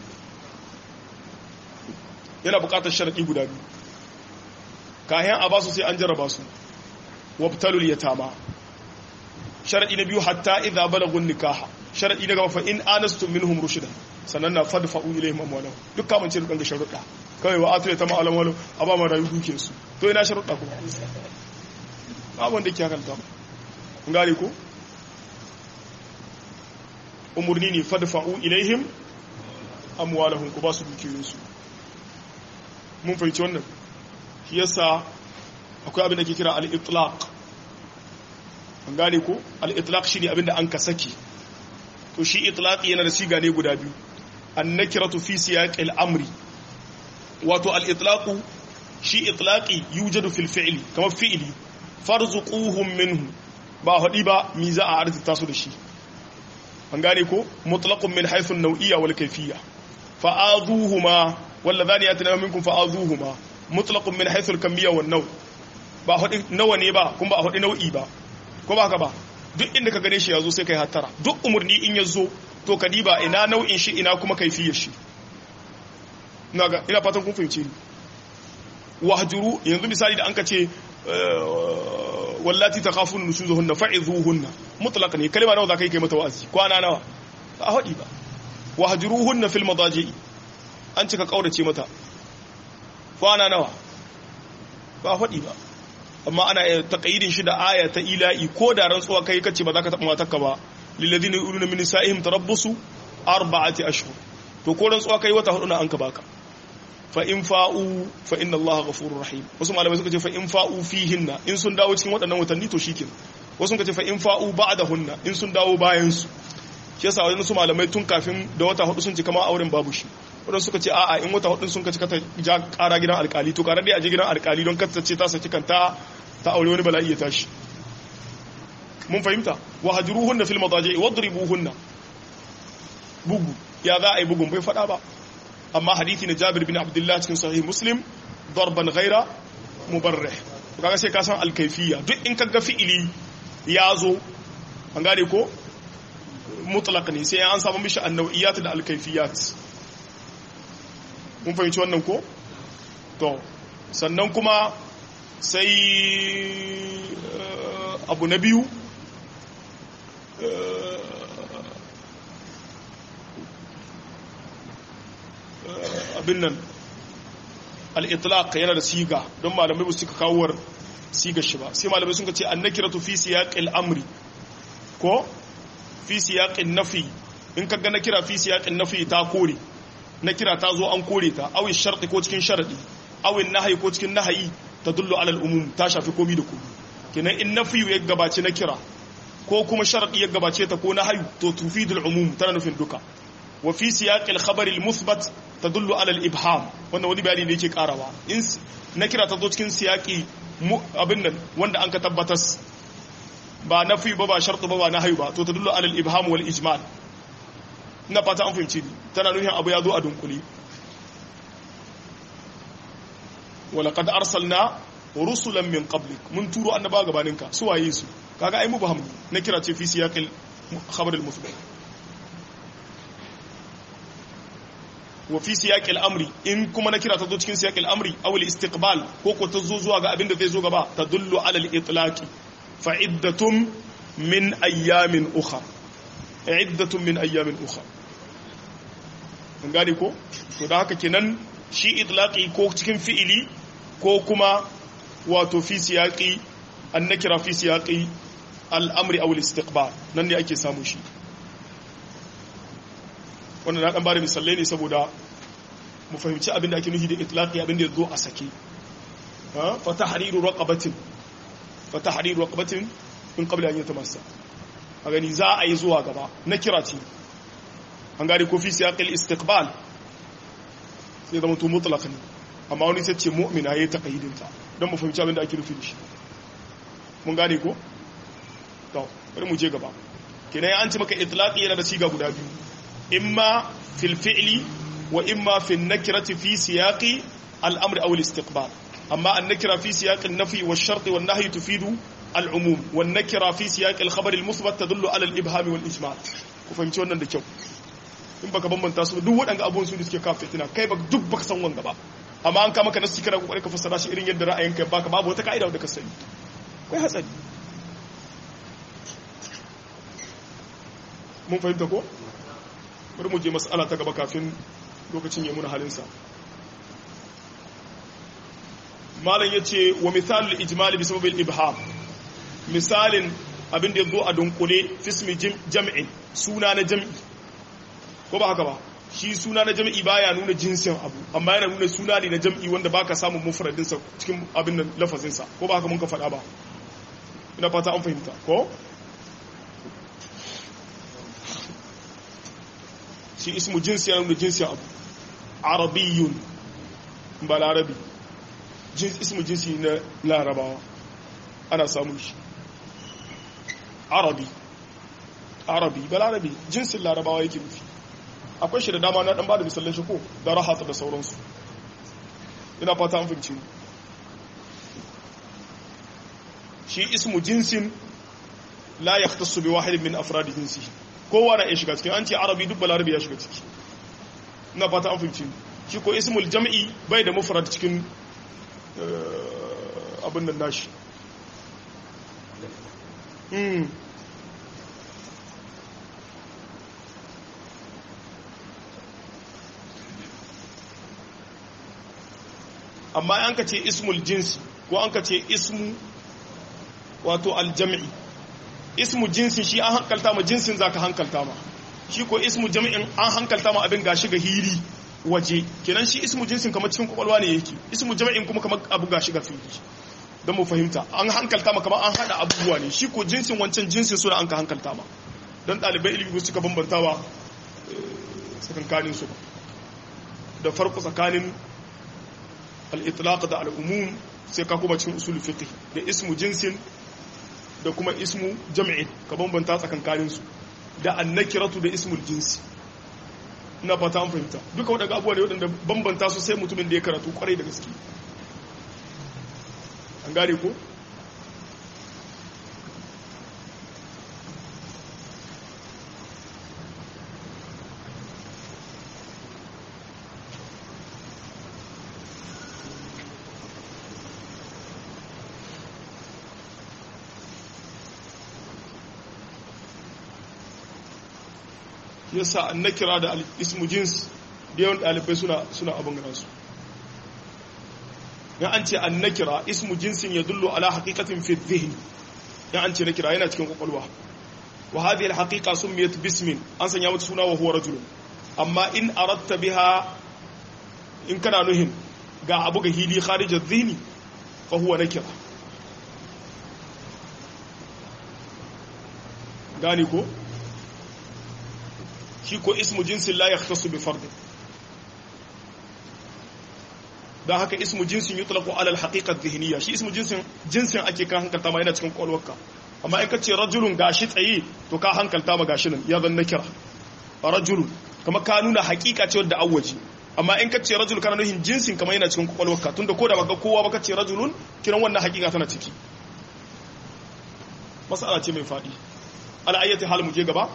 yana bukatar sharadi guda biyu kayan a ba su sai an jarraba su wabtalul yatama sharadi na biyu hatta idza balagun nikaha sharadi na gaba fa in anastum minhum rushdan sannan na fadfa'u ilayhim amwalahum duk kamun ce rukan ga sharuɗa kawai wa atu yatama alamwalu aba ma rayu duke su to ina sharuɗa kuma ba wanda yake hakan ta kun gane ko umurni ne fadfa'u ilayhim amwalahum ku ba su dukiyoyin su mun fahimci wannan shi yasa akwai abin da ke kira al-itlaq an gane ko al-itlaq shine abin da an ka saki to shi itlaqi yana da siga ne guda biyu an-nakiratu fi siyaq al-amri wato al-itlaqu shi itlaqi yujadu fil fi'li kamar fi'li farzuquhum minhu ba hadi ba mi za a arzuta su da shi an gane ko mutlaqun min haythu an-naw'iyya wal kayfiyya fa'adhuhuma walladhani yatina minkum fa'adhuhuma mutlaqun min haythu al-kamiyya wan naw ba hadi nawa ne ba kuma ba hadi nau'i ba ko ba ka ba duk inda ka gane shi yazo sai kai hattara duk umurni in yazo to ka diba ina nau'in shi ina kuma kaifiyar shi ina ga ina fatan kun fahimce ni wahjuru yanzu misali da an ka ce wallati takhafun nusuzuhunna fa'izuhunna mutlaq ne kalma nawa zakai kai mata wa'azi kwana nawa ba hadi ba wahjuruhunna fil madaji'i an cika kaurace mata kwana nawa ba hadi ba amma ana taqayyidin shi da aya ta ila'i ko da rantsuwa kai kace ba za ka taba matarka ba lil ladina yuluna min nisa'ihim tarabbusu arba'ati ashhur to ko rantsuwa kai wata hudu na an ka baka fa in fa'u fa inna allaha ghafurur rahim wasu malamai suka ce fa in fa'u fihinna in sun dawo cikin waɗannan watanni to shikenan wasu suka ce fa in fa'u ba'dahunna in sun dawo bayan su shi yasa wasu malamai tun kafin da wata hudu sun ci kama auren babu shi wadanda suka ce a'a in wata hudun sun ka cika ta ja kara gidan alkali to karar dai a je gidan alkali don kata ce ta saki kanta ta aure wani bala'i ya tashi mun fahimta wa hajruhunna fil madaji'i wadribuhunna bugu ya za a yi bugun bai fada ba amma hadisi na Jabir bin Abdullah cikin sahih Muslim darban ghaira mubarrih kaga sai ka san alkayfiyya duk in kaga fi'ili ya zo an gane ko mutlaq ne sai an samu mishi annawiyat da alkayfiyat mun fahimci wannan ko to sannan kuma sai abu na biyu abin nan al-itlaq yana da siga don malamai ba su ka kawowar sigar shi ba sai malamai sun ka ce annakiratu fi siyaqil amri ko fi siyaqin nafi in ka ga nakira fi siyaqin nafi ta kore nakira ta zo an kore ta awi sharti ko cikin sharadi awi nahyi ko cikin nahyi tadullu ala al-umum ta shafi komai da komai kenan in nafi ya gabace nakira ko kuma sharadi ya gabace ta ko nahyi to tufidul umum tana nufin duka wa fi siyaqil khabar al-muthbat tadullu ala al-ibham wannan wani bayani ne yake karawa in nakira ta zo cikin siyaqi abin nan wanda an ka tabbatas ba nafi ba ba shartu ba ba nahyi ba to tadullu ala al-ibham wal ijmal ina fata an fahimci ni tana nufin abu ya zo a dunkule wala qad arsalna rusulan min qablik mun turo annaba gabaninka su waye su kaga ai mubham na kira ce fi siyaqil khabar al musbah wa fi siyaqil amri in kuma na kira ta zo cikin siyaqil amri aw al istiqbal ko ko ta zo zuwa ga abinda zai zo gaba tadullu ala al itlaqi fa iddatum min ayyamin ukhra iddatun min ayyamin ukhra mun gane ko to da haka kenan shi itlaqi ko cikin fi'ili ko kuma wato fi siyaqi annakira fi siyaqi al-amri aw al-istiqbal nan ne ake samu shi wannan na dan bare misalai ne saboda mu fahimci abin da ake nufi da itlaqi abin da yazo a sake ha fa tahriru raqabatin fa tahriru raqabatin min qabl an yatamassa a gani za a yi zuwa gaba nakira ce an gane ko fi siyaqi al-istiqbal sai zama to mutlaq ne amma wani sai ce mu'mina yayi taqayyidin ta don mu fahimci abin da ake nufi da shi mun gane ko to bari mu je gaba kenan an ce maka itlaqi yana da siga guda biyu imma fil fi'li wa imma fil nakirati fi siyaqi al-amr aw al-istiqbal amma an-nakira fi siyaqi an-nafi wash-shart wan-nahy tufidu al-umum wan-nakira fi siyaqi al-khabar al-muthbat tadullu ala al-ibham wal-ijmal ku fahimci wannan da kyau in baka bambanta su duk waɗanda abubuwan su da suke kafa fitina kai ba duk baka san wanga ba amma an kama ka nasu kana kokarin ka fassara shi irin yadda ra'ayinka baka babu wata kaida da ka sani kai hatsari mun fahimta ko bari mu je mas'ala ta gaba kafin lokacin ya muna halin sa malam yace wa misalul ijmal bi sababil ibham misalin abin da yazo a dunkule fismi jam'i suna na jam'i ko ba haka ba shi suna na jam'i baya nuna jinsin abu amma yana nuna suna ne na jam'i wanda baka samun mufradin sa cikin abin nan lafazin sa ko ba haka mun ka faɗa ba ina fata an fahimta ko shi ismu jinsi yana nuna jinsin abu arabiyyun ba larabi ismu jinsi na larabawa ana samun shi arabi arabi ba larabi jinsin larabawa yake nufi akwai shi da dama na dan ba da misalan shi ko da rahata da sauransu ina fata an fahimci shi ismu jinsin la yahtassu bi wahid min afrad jinsi kowa na iya shiga cikin an ce arabi duk balarabi ya shiga ciki ina fata an fahimci shi ko ismul jam'i bai da mufrad cikin abin nan nashi hmm amma an ka ce ismul jinsi ko an ka ce ismu wato aljam'i ismu jinsin shi an hankalta ma jinsin zaka hankalta ma shi ko ismu jami'in an hankalta ma abin gashi ga hiri waje kenan shi ismu jinsin kamar cikin kwakwalwa ne yake ismu jami'in kuma kamar abu gashi ga fili don mu fahimta an hankalta ma kamar an hada abubuwa ne shi ko jinsin wancan jinsin suna an ka hankalta ma don ɗalibai ilimi suka bambantawa tsakankanin su da farko tsakanin al-itlaq da al-umum sai ka kuma cikin usul fiqh da ismu jinsin da kuma ismu jam'in ka bambanta tsakankanin su da annakiratu da ismul jinsi ina fata an fahimta duka waɗanda abubuwa ne waɗanda bambanta su sai mutumin da ya karatu kwarai da gaske an gane ko yasa an nakira da ismu jins da yawan ɗalibai suna suna abin gana su ya an ce an nakira ismu jinsin ya dullo ala haƙiƙatin fi dhihni ya an ce nakira yana cikin kwakwalwa wa hadhihi al-haqiqa sumiyat bismin an sanya mata suna wa huwa rajulun amma in aratta biha in kana nuhin ga abu ga hili kharij adh-dhihni fa huwa nakira gani ko shi ko ismu jinsin la yakhtassu bi fard da haka ismu jinsin yutlaqu ala al-haqiqa adh-dhihniyya shi ismu jinsin jinsin ake kan hankalta ma yana cikin kwalwarka amma in kace rajulun gashi tsaye to ka hankalta ma gashi nan ya zan nakira rajulun kuma ka nuna haqiqa ce wadda awwaji amma in ka ce rajul kana nuhin jinsin kamar yana cikin kwakwalwarka tunda ko da baka kowa baka ce rajulun kiran wannan hakika tana ciki mas'ala ce mai fadi ala ayyati hal mu je gaba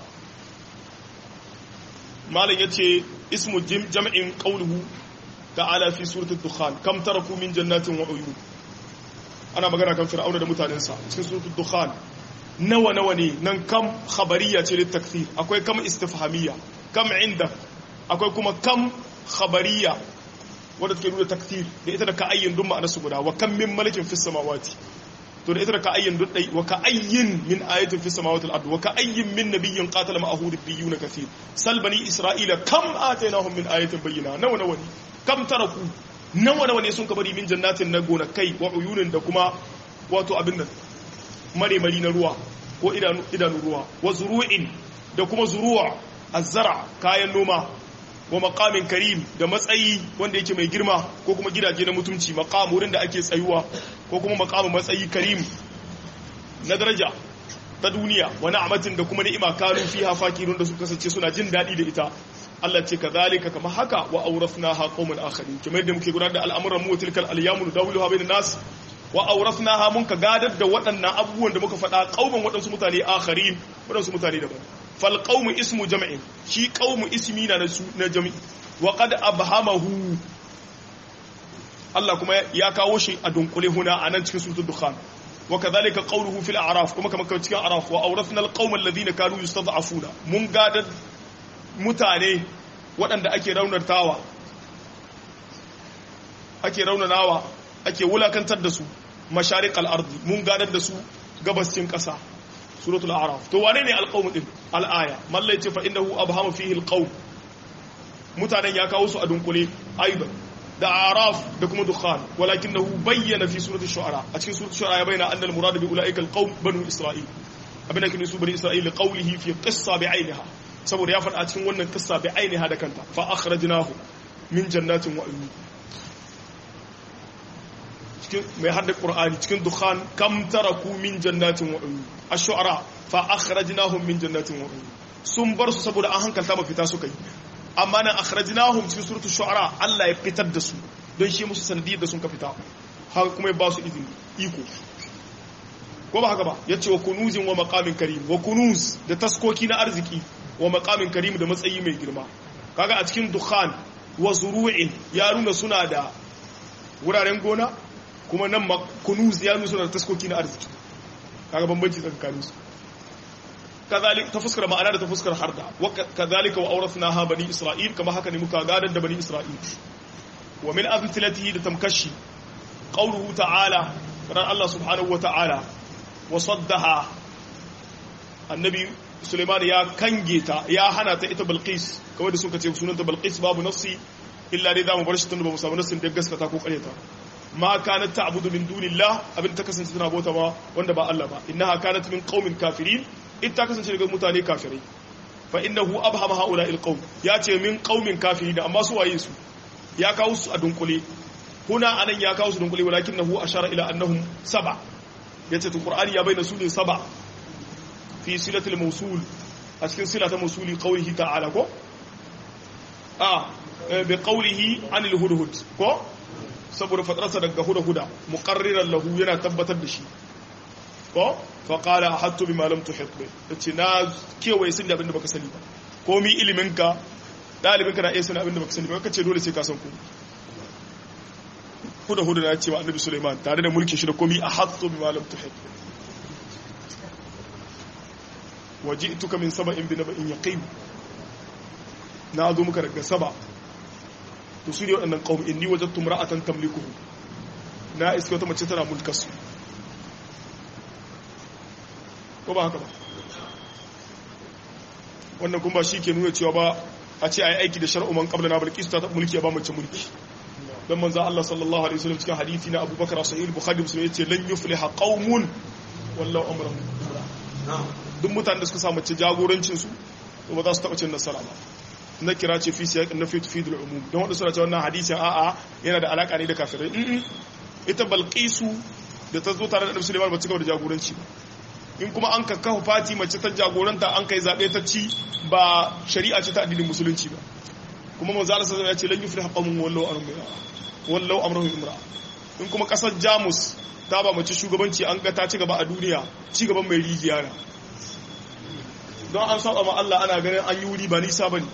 malam yace ismu jam'in qawluhu ta'ala fi suratul dukhan kam taraku min jannatin wa uyun ana magana kan fir'auna da mutanensa cikin suratul dukhan nawa nawa ne nan kam khabariya ce litakthir akwai kam istifhamiyya kam inda akwai kuma kam khabariya wadda take nuna takthir da ita da ka ayyin dun ma'anar su guda wa kam min malakin fis samawati to da ita da ka ayyin dun dai wa ka ayyin min ayatin fis samawati al ard wa ka ayyin min nabiyyin qatala ma'ahu rabbiyuna kathir sal bani isra'ila kam atainahum min ayatin bayyina nawa nawa ne kam taraku nawa nawa ne sun ka bari min jannatin na gonakai wa uyunin da kuma wato abin nan mare mari na ruwa ko idanu idanu ruwa wa zuru'in da kuma zuru'a az-zara kayan noma wa maqamin karim da matsayi wanda yake mai girma ko kuma gidaje na mutunci maqam wurin da ake tsayuwa ko kuma maqamin matsayi karim na daraja ta duniya wa na'matin da kuma ni'ima kanu fiha fakirun da su kasance suna jin dadi da ita Allah ce kazalika kama haka wa awrafnaha qauman akharin kamar yadda muke gudanar da al'amuran mu tilkal ayyamu dawiluha bainan nas wa awrafnaha mun ka gadar da waɗannan abubuwan da muka faɗa qauman waɗansu mutane akharin waɗansu mutane daban fal qaumu ismu jam'in shi qaumu ismi na na jam'i wa qad abhamahu Allah kuma ya kawo shi a dunkule huna anan cikin suratul dukhan wa kadhalika qawluhu fil a'raf kuma kamar cikin a'raf wa awrafna al qauma alladhina kanu yustad'afuna mun gadar mutane waɗanda ake raunatawa ake raunanawa ake wulakantar da su masharik al-ardi mun gadar da su gabascin ƙasa suratul a'raf to wane ne al-qaum din al-aya mallai ce fa innahu abhama fihi al-qaum mutanen ya kawo su a dunkule aidan da a'raf da kuma dukhan walakinahu bayyana fi suratul shu'ara a cikin suratul shu'ara ya bayyana anna al-murad bi ulaika al-qaum banu isra'il abinda kin su bani isra'il qawlihi fi qissa bi'ainaha saboda ya faɗa cikin wannan qissa bi'ainaha da kanta fa akhrajnahu min jannatin wa uyun cikin mai hadda qur'ani cikin dukhan kam taraku min jannatin wa uyun ash-shu'ara fa akhrajnahum min jannatin wa uyun sun bar su saboda an hankalta ma fita suka yi amma nan akhrajnahum cikin suratul shu'ara Allah ya fitar da su don shi musu sanadiyar da sun ka fita haka kuma ya ba su izini iko ko ba haka ba yace wa kunuzin wa maqamin karim wa kunuz da taskoki na arziki wa maqamin karim da matsayi mai girma kaga a cikin dukhan wa zuru'in ya nuna suna da wuraren gona kuma nan kunuz ya nuna suna da taskoki na arziki kaga bambanci tsakanin su kazalik ta fuskar ma'ana da ta fuskar harda wa kazalika wa awrathnaha bani isra'il kama haka ne muka gadar da bani isra'il wa min amthilatihi da tamkashi qawluhu ta'ala ran Allah subhanahu wa ta'ala wa saddaha annabi Suleiman ya kange ta ya hana ta ita Bilqis kawai da suka ce sunanta Bilqis babu nassi illa dai zamu bar shi tunda ba mu samu nassin da gaskata ko kareta ma kanat ta'budu min dunillah abin ta kasance tana bauta ba wanda ba Allah ba innaha kanat min qaumin kafirin ita kasance daga mutane kafirai fa innahu abhama haula alqaum ya ce min qaumin kafirin amma su waye su ya kawo su a dunkule huna anan ya kawo su dunkule walakinahu ashara ila annahum sab'a yace to qur'ani ya bayyana su ne sab'a fi silatul mawsul a cikin silatul mawsuli qawlihi ta'ala ko ah bi qawlihi anil hudhud ko saboda fadarsa daga huda-huda muqarriran lahu yana tabbatar da shi ko fa qala ahattu bima lam tuhit bi tace na kewaye sun da abinda baka sani ba komi iliminka dalibinka na iya sanin abinda baka sani ba kace dole sai ka san ku huda-huda na cewa annabi Sulaiman tare da mulkin shi da komi ahattu bima lam tuhit waji'tuka min saba'in bi naba'in yaqin na zo muka daga saba to su ne waɗannan ƙaumi inni wajattu imra'atan tamlikuhu na iska wata mace tana mulkar su ko ba haka ba wannan kuma ba shi ke nuna cewa ba a ce a yi aiki da shar'u man qabla na balki su ta mulki ya ba mace mulki dan manzo Allah sallallahu alaihi wasallam cikin hadisi na Abu Bakar sahih Bukhari Muslim yace lan yufliha qaumun wallahu amrahum duk mutanen da suka samu mace jagorancin su to ba za su taɓa cin nasara ba na kira ce fi siyaƙin na fi da umum don wanda suna ce wannan hadisin a'a yana da alaƙa ne da kafirai ita balqisu da ta zo tare da annabi Sulaiman ba ci gaba da jagoranci in kuma an ka kafa fati mace ta jagoranta an kai zaɓe ta ci ba shari'a ce ta addinin musulunci ba kuma manzo Allah sallallahu alaihi wasallam ya ce lan yuflihu qawmun wallahu amrahum wallahu amrahum imra in kuma kasar Jamus ta ba mace shugabanci an ga ta ci gaba a duniya ci gaban mai rijiya na don an saba ma Allah ana ganin an yi wuri ba nisa bane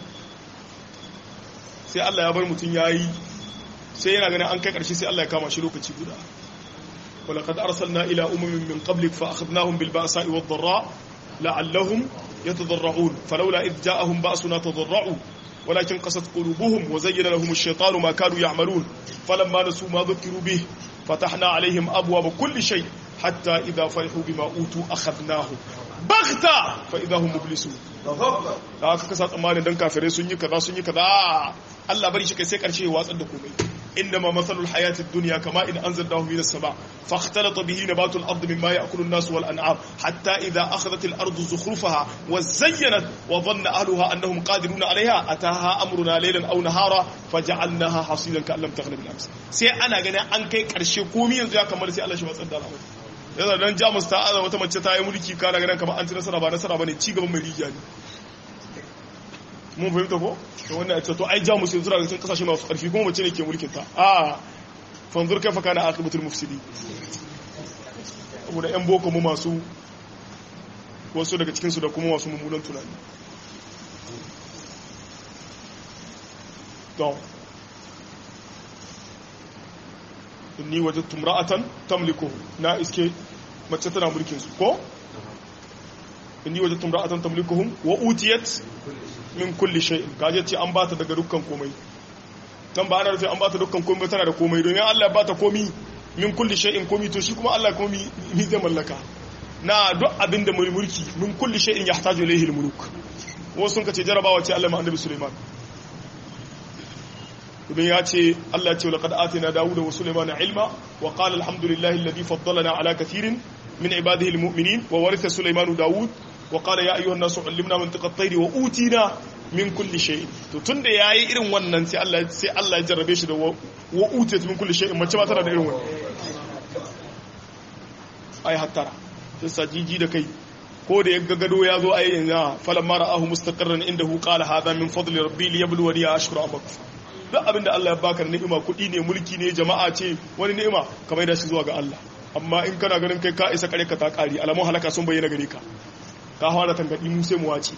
sai Allah ya bar mutun yayi sai yana ganin an kai karshe sai Allah ya kama shi lokaci guda ولقد أرسلنا إلى أمم من قبلك فأخذناهم بالبأساء والضراء لعلهم يتضرعون فلولا إذ جاءهم بأسنا تضرعوا ولكن قست قلوبهم وزين لهم الشيطان ما كانوا يعملون فلما نسوا ما ذكروا به فتحنا عليهم أبواب كل شيء حتى إذا فرحوا بما أوتوا أخذناهم بغتة فإذا هم مبلسون da aka kasa tsammanin dan kafirai sun yi kaza sun yi kaza Allah bari shi kai sai karshe ya watsar da komai إنما مثل الحياة الدنيا كما إن أنزلناه من السماء فاختلط به نبات الأرض مما يأكل الناس والأنعام حتى إذا أخذت الأرض زخرفها وزينت وظن أهلها أنهم قادرون عليها أتاها أمرنا ليلا أو نهارا فجعلناها حصيدا كأن لم تغن بالأمس سي أنا غني أنكي كرشي كومي ينزو يا كمال سي الله شو وصل دار yanzu dan Jamus ta azama wata mace ta yi mulki kana ganin kamar an ci nasara ba nasara bane ci gaban mai rijiya ne mun fahimta ko to wannan ya ce to ai Jamus yanzu daga cikin kasashe masu karfi kuma mace ne ke mulkin ta a fanzur kaifa kana aqibatul mufsidi saboda yan boko mu masu wasu daga cikin su da kuma masu mummunan tunani to inni wajadtu imra'atan tamliku na iske mace tana mulkin su ko inni wajadtu imra'atan tamlikuhum wa utiyat min kulli shay'in kaje ce an bata daga dukkan komai dan ba ana rufe an bata dukkan komai tana da komai don Allah ya bata komai min kulli shay'in komai to shi kuma Allah komai ni zai mallaka na duk abinda mai mulki min kulli shay'in yahtaju ilayhi al-muluk wasu sun kace jarabawa ce Allah ma annabi Sulaiman ibn ya ce Allah ce laqad atina Dawuda wa Sulaymana ilma wa qala alhamdulillahi alladhi faddalana ala kathirin min ibadihi al-mu'minin wa waritha Sulaymanu Dawud وقال يا ايها الناس علمنا منطق الطير واوتينا من كل شيء to tunda yayi irin wannan sai Allah sai Allah ya jarrabe shi da wa utiyat min kulli shay'in mace ba tana da irin wannan ai hattara sai sajiji da kai ko da ya gagado ya zo ai yanzu falamma ra'ahu mustaqarran indahu qala hadha min fadli rabbi liyabluwani ashkuru am akfur duk abinda Allah ya baka ni'ima kudi ne mulki ne jama'a ce wani ni'ima kamar da shi zuwa ga Allah amma in kana ganin kai ka isa kare ka ta kari alamun halaka sun bayyana gare ka ka hawa tangadi mu sai mu wace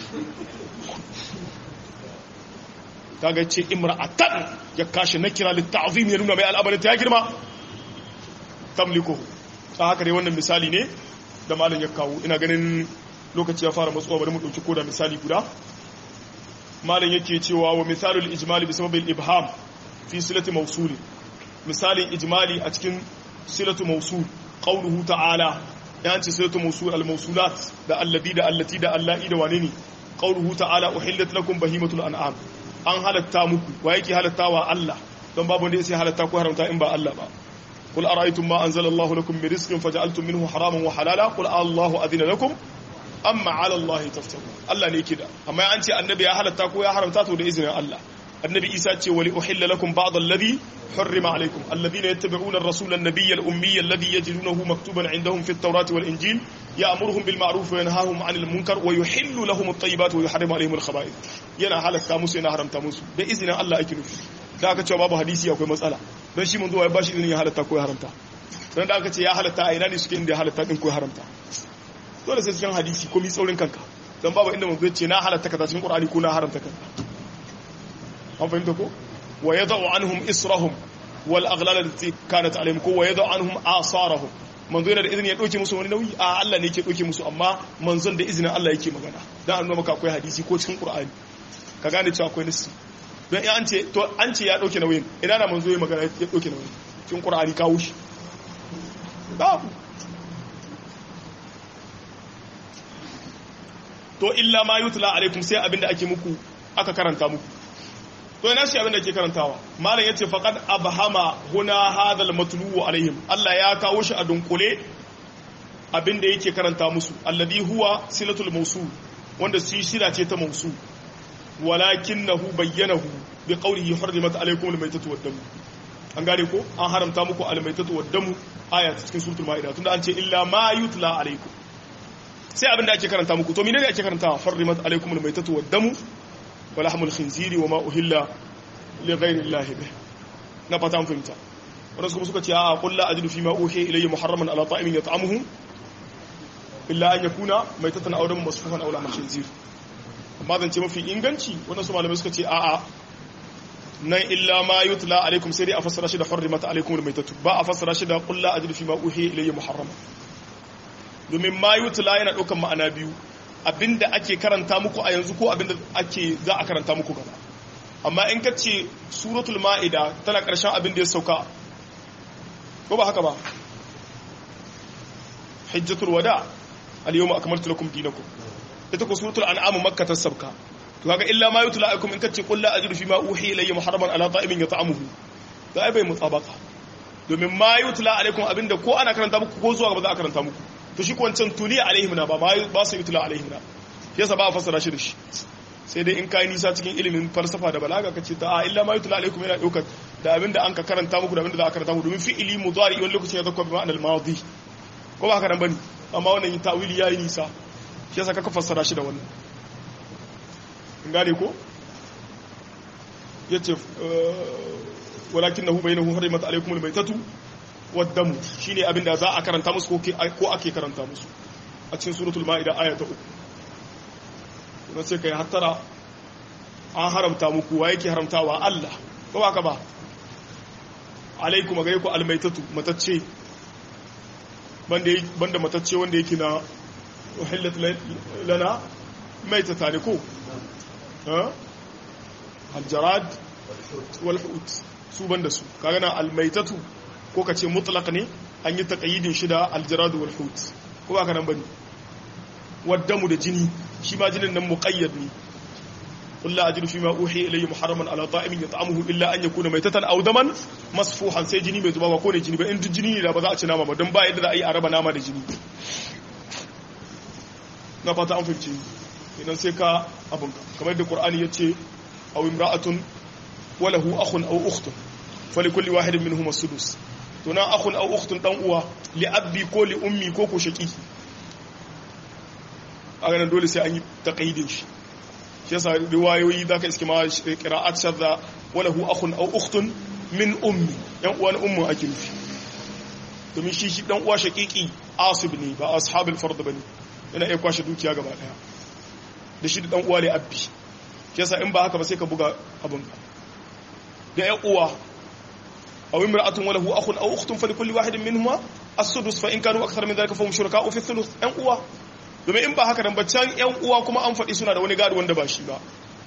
kaga ce imra'atan ya kashi nakira litta'zim ya nuna mai al'amarin ta ya girma tamliku ta haka dai wannan misali ne da malam ya kawo ina ganin lokaci ya fara matsuwa bari mu dauki koda misali guda malam yake cewa wa misalul ijmali bi sababil ibham fi silati mawsul misalin ijmali a cikin silatu mawsul qawluhu ta'ala yanci silatu mawsul al mawsulat da allabi da allati da allahi da wane ne qawluhu ta'ala uhillat lakum bahimatul an'am an halatta muku wa yake halattawa Allah don babu wanda yake halatta ko haramta in ba Allah ba qul ara'aytum ma anzala Allahu lakum min rizqin faj'altum minhu haraman wa halala qul Allahu adina lakum amma 'ala Allahi taftarun Allah ne yake da amma an ce annabi ya halatta ko ya haramta to da izinin Allah annabi Isa ce wali uhilla lakum ba'd alladhi hurrima alaykum alladhina yattabi'una ar-rasula an-nabiyya al-ummiyya alladhi yajidunahu maktuban 'indahum fi at-taurati wal-injil ya'muruhum bil ma'ruf wa yanhahum 'anil munkar wa yuhillu lahum at-tayyibati wa yuharrimu 'alayhim al-khaba'ith yana halatta musu yana haramta musu da izinin Allah ake nufi da aka ce babu hadisi akwai matsala don shi mun zuwa ya bashi izinin ya halatta ko ya haramta don da aka ce ya halatta a ina ne suke inda ya halatta din ko ya haramta dole sai cikin hadisi ko mi tsaurin kanka don babu inda mun zai ce na halatta kaza cikin Qur'ani ko na haramta kanka an fahimta ko wa yad'u anhum israhum wal aghlal allati kanat alayhim ko wa yad'u anhum asarahum manzo yana da izini ya dauke musu wani nauyi a Allah ne yake dauke musu amma manzon da izinin Allah yake magana dan an nuna maka akwai hadisi ko cikin Qur'ani ka gane cewa akwai nasi don an ce to an ce ya dauke nauyin idan na manzo ya magana ya dauke nauyin cikin Qur'ani kawo shi babu to illa ma yutla alaikum sai abinda ake muku aka karanta muku to ina shi abinda ake karantawa malam yace faqad abhama huna hadal matluwu alaihim Allah ya kawo shi a dunkule abinda yake karanta musu alladhi huwa silatul mawsul wanda shi sila ce ta mawsul walakinahu bayyanahu bi qawlihi hurrimat alaykum almaytatu wad-dam an gane ko an haramta muku almaytatu wad-dam aya cikin suratul maida tunda an ce illa ma yutla alaykum sai abinda ake karanta muku to menene ake karantawa hurrimat alaykum almaytatu wad-dam wa lahmul khinziri wa ma uhilla li ghayri Allah bih na fatan fahimta wannan kuma suka ce a qul la ajidu fi ma uhiya ilayya muharraman ala ta'imin yat'amuhu illa an yakuna maitatan aw daman masfuhan aw lahmul khinzir amma zan ce mafi inganci wannan su malamai suka ce a a nan illa ma yutla alaikum sai dai a fassara shi da hurrimat alaikum almaitatu ba a fassara shi da qul la ajidu fi ma uhiya ilayya muharraman domin ma yutla yana daukan ma'ana biyu abinda ake karanta muku a yanzu ko abinda ake za a karanta muku gaba amma in kace suratul maida tana karshen abinda ya sauka ko ba haka ba hajjatul wada al-yawma akmaltu lakum dinakum ita ko suratul an'am makkah ta sabka to kaga illa ma yutla alaikum in kace qul la ajidu fi ma uhiya ilayya muharraman ala ta'imin yat'amuhu da ai bai mutabaka domin ma yutla alaikum abinda ko ana karanta muku ko zuwa gaba za a karanta muku to shi kwancan tuli alaihim na ba ba su yutla alaihim na yasa ba a fassara shi da shi sai dai in kai nisa cikin ilimin falsafa da balaga kace ta illa ma yutla alaikum yana daukar da abinda an ka karanta muku da abinda za a karanta muku domin fi'ili mudari wani lokacin ya zakwa bi ma'anar madi ko ba haka nan bane amma wannan ta'wili yayi nisa shi yasa kaka fassara shi da wannan gane ko yace walakinahu bainahu harimat alaikum almaytatu waddamu shine abinda za a karanta musu ko ake karanta musu a cikin suratul maida aya ta uku kuma sai kai hattara an haramta muku wa yake haramtawa Allah ko ba ka ba alaikum gare ku almaytatu matacce banda banda matacce wanda yake na uhillat lana maitata ne ko ha aljarad wal hut su banda su kaga na almaytatu ko kace mutlaq ne an yi taqayyidin shi da aljarad wal hut ko ba ka nan bane waddamu da jini shi ma jinin nan muqayyad ne qul la ajidu fima uhiya ilayya muharraman ala ta'imin yat'amuhu illa an yakuna maytatan aw daman masfuhan sai jini mai zuba ba ko ne jini ba in duk jini ne da ba za a ci nama ba don ba yadda za a yi a raba nama da jini na fata an fahimci idan sai ka abunka kamar da qur'ani yace aw imra'atun wa lahu akhun aw ukhtun falikulli wahidin minhum as-sudus to nan akhun aw ukhtun dan uwa li abbi ko li ummi ko ko shaqi a ganin dole sai an yi taqayyidin shi shi yasa riwayoyi zaka iske ma qira'at shadda wa lahu akhun aw ukhtun min ummi yan uwan ummu ake nufi domin shi shi dan uwa shaqiqi asib ne ba ashabul fard bane yana iya kwashe dukiya gaba daya da shi da dan uwa ne abbi shi yasa in ba haka ba sai ka buga abun da yan uwa aw imra'atun wa lahu akhun aw ukhtun falikulli wahidin minhuma as-sudus fa in kanu akthar min dhalika fahum shuraka'u fi thuluth yan uwa domin in ba haka dan baccan yan uwa kuma an faɗi suna da wani gado wanda ba shi ba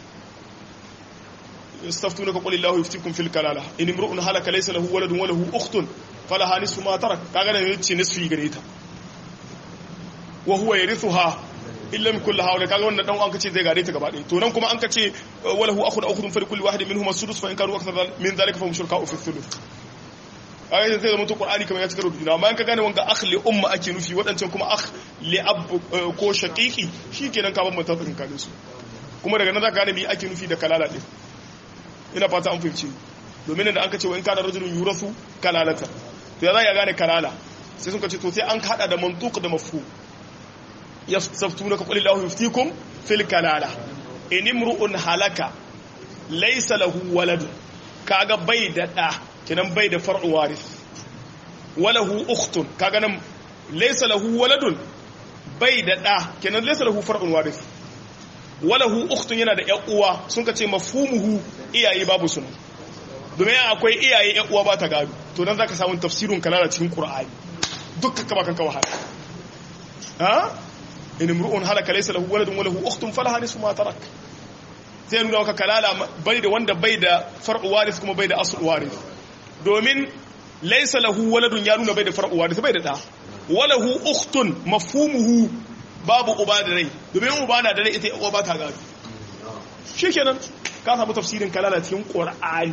yastaftunaka qul illahu yuftikum fil kalala in imru'un halaka laysa lahu waladun wa lahu ukhtun falaha nisfu ma tarak kaga ne yace nisfi gare ta wa huwa yarithuha illa min kulli hawla kaga wannan dan uwan kace zai gare ta gaba ɗaya to nan kuma an kace wa lahu akhun aw ukhtun fa likulli wahidin minhum as-sudus fa in kanu akthar min dhalika fahum shuraka'u fi thuluth ayi zai zama to qur'ani kamar ya cika rubutu amma in ka gane wanga akh li umma ake nufi wadancan kuma akh li ab ko shaqiqi shikenan ka ban mata tsakankanin su kuma daga nan za ka gane me ake nufi da kalala din ina fata an fahimci domin da an ka ce wa in kana rajulun yurasu kalalata to ya za ya gane kalala sai sun ka ce to sai an hada da mantuq da mafhum yastaftunaka qul illahu yuftikum fil kalala in imru'un halaka laysa lahu walad kaga bai da da kinan bai da far'u warith walahu ukhtun kaga nan laysa lahu waladun bai da da kinan laysa lahu far'un warith walahu ukhtun yana da ƴan uwa sun ka ce mafhumuhu iyaye babu suna domin akwai iyaye ƴan uwa ba ta gado to nan zaka samu tafsirun kalala cikin qur'ani dukka kaba kanka wahala ha in imru'un halaka laysa lahu waladun walahu ukhtun falaha nisfu ma tarak sai nuna maka kalala bai da wanda bai da far'u warith kuma bai da asl warith domin laysa lahu waladun ya nuna bai da far'u warith bai da da walahu ukhtun mafhumuhu babu uba da rai domin uba na da rai ita uwa ba ta gado shikenan ka samu tafsirin kalala cikin qur'ani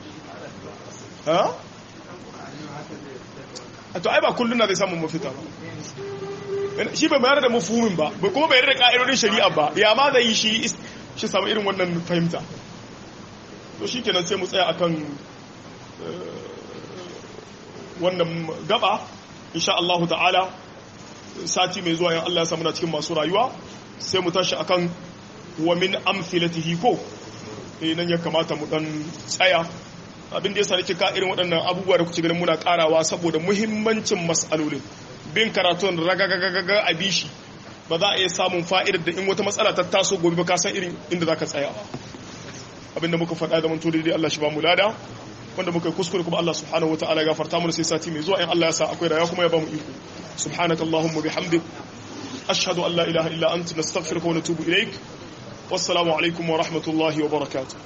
ha to ai ba kullun na zai samu mafita ba shi bai bayar da mafhumin ba bai kuma bayar da ka'idodin shari'a ba ya ma zai yi shi shi samu irin wannan fahimta to shikenan sai mu tsaya akan wannan gaba insha Allah ta'ala sati mai zuwa yan Allah ya samu na cikin masu rayuwa sai mu tashi akan wa min amthilatihi ko eh nan ya kamata mu dan tsaya abin da yasa nake ka irin waɗannan abubuwa da kuke ganin muna karawa saboda muhimmancin mas'alolin bin karatun ragagagaga a bishi ba za a iya samun fa'idar da in wata matsala ta taso gobe ba ka san irin inda zaka tsaya abinda muka faɗa da mun to daidai Allah shi ba mu lada wanda muka kuskure kuma Allah subhanahu wataala ya gafarta mana sai sati mai zuwa in Allah ya sa akwai rayuwa kuma ya ba mu iko subhanakallahumma bihamdik ashhadu an la ilaha illa anta nastaghfiruka wa natubu ilaik wassalamu alaikum wa rahmatullahi wa barakatuh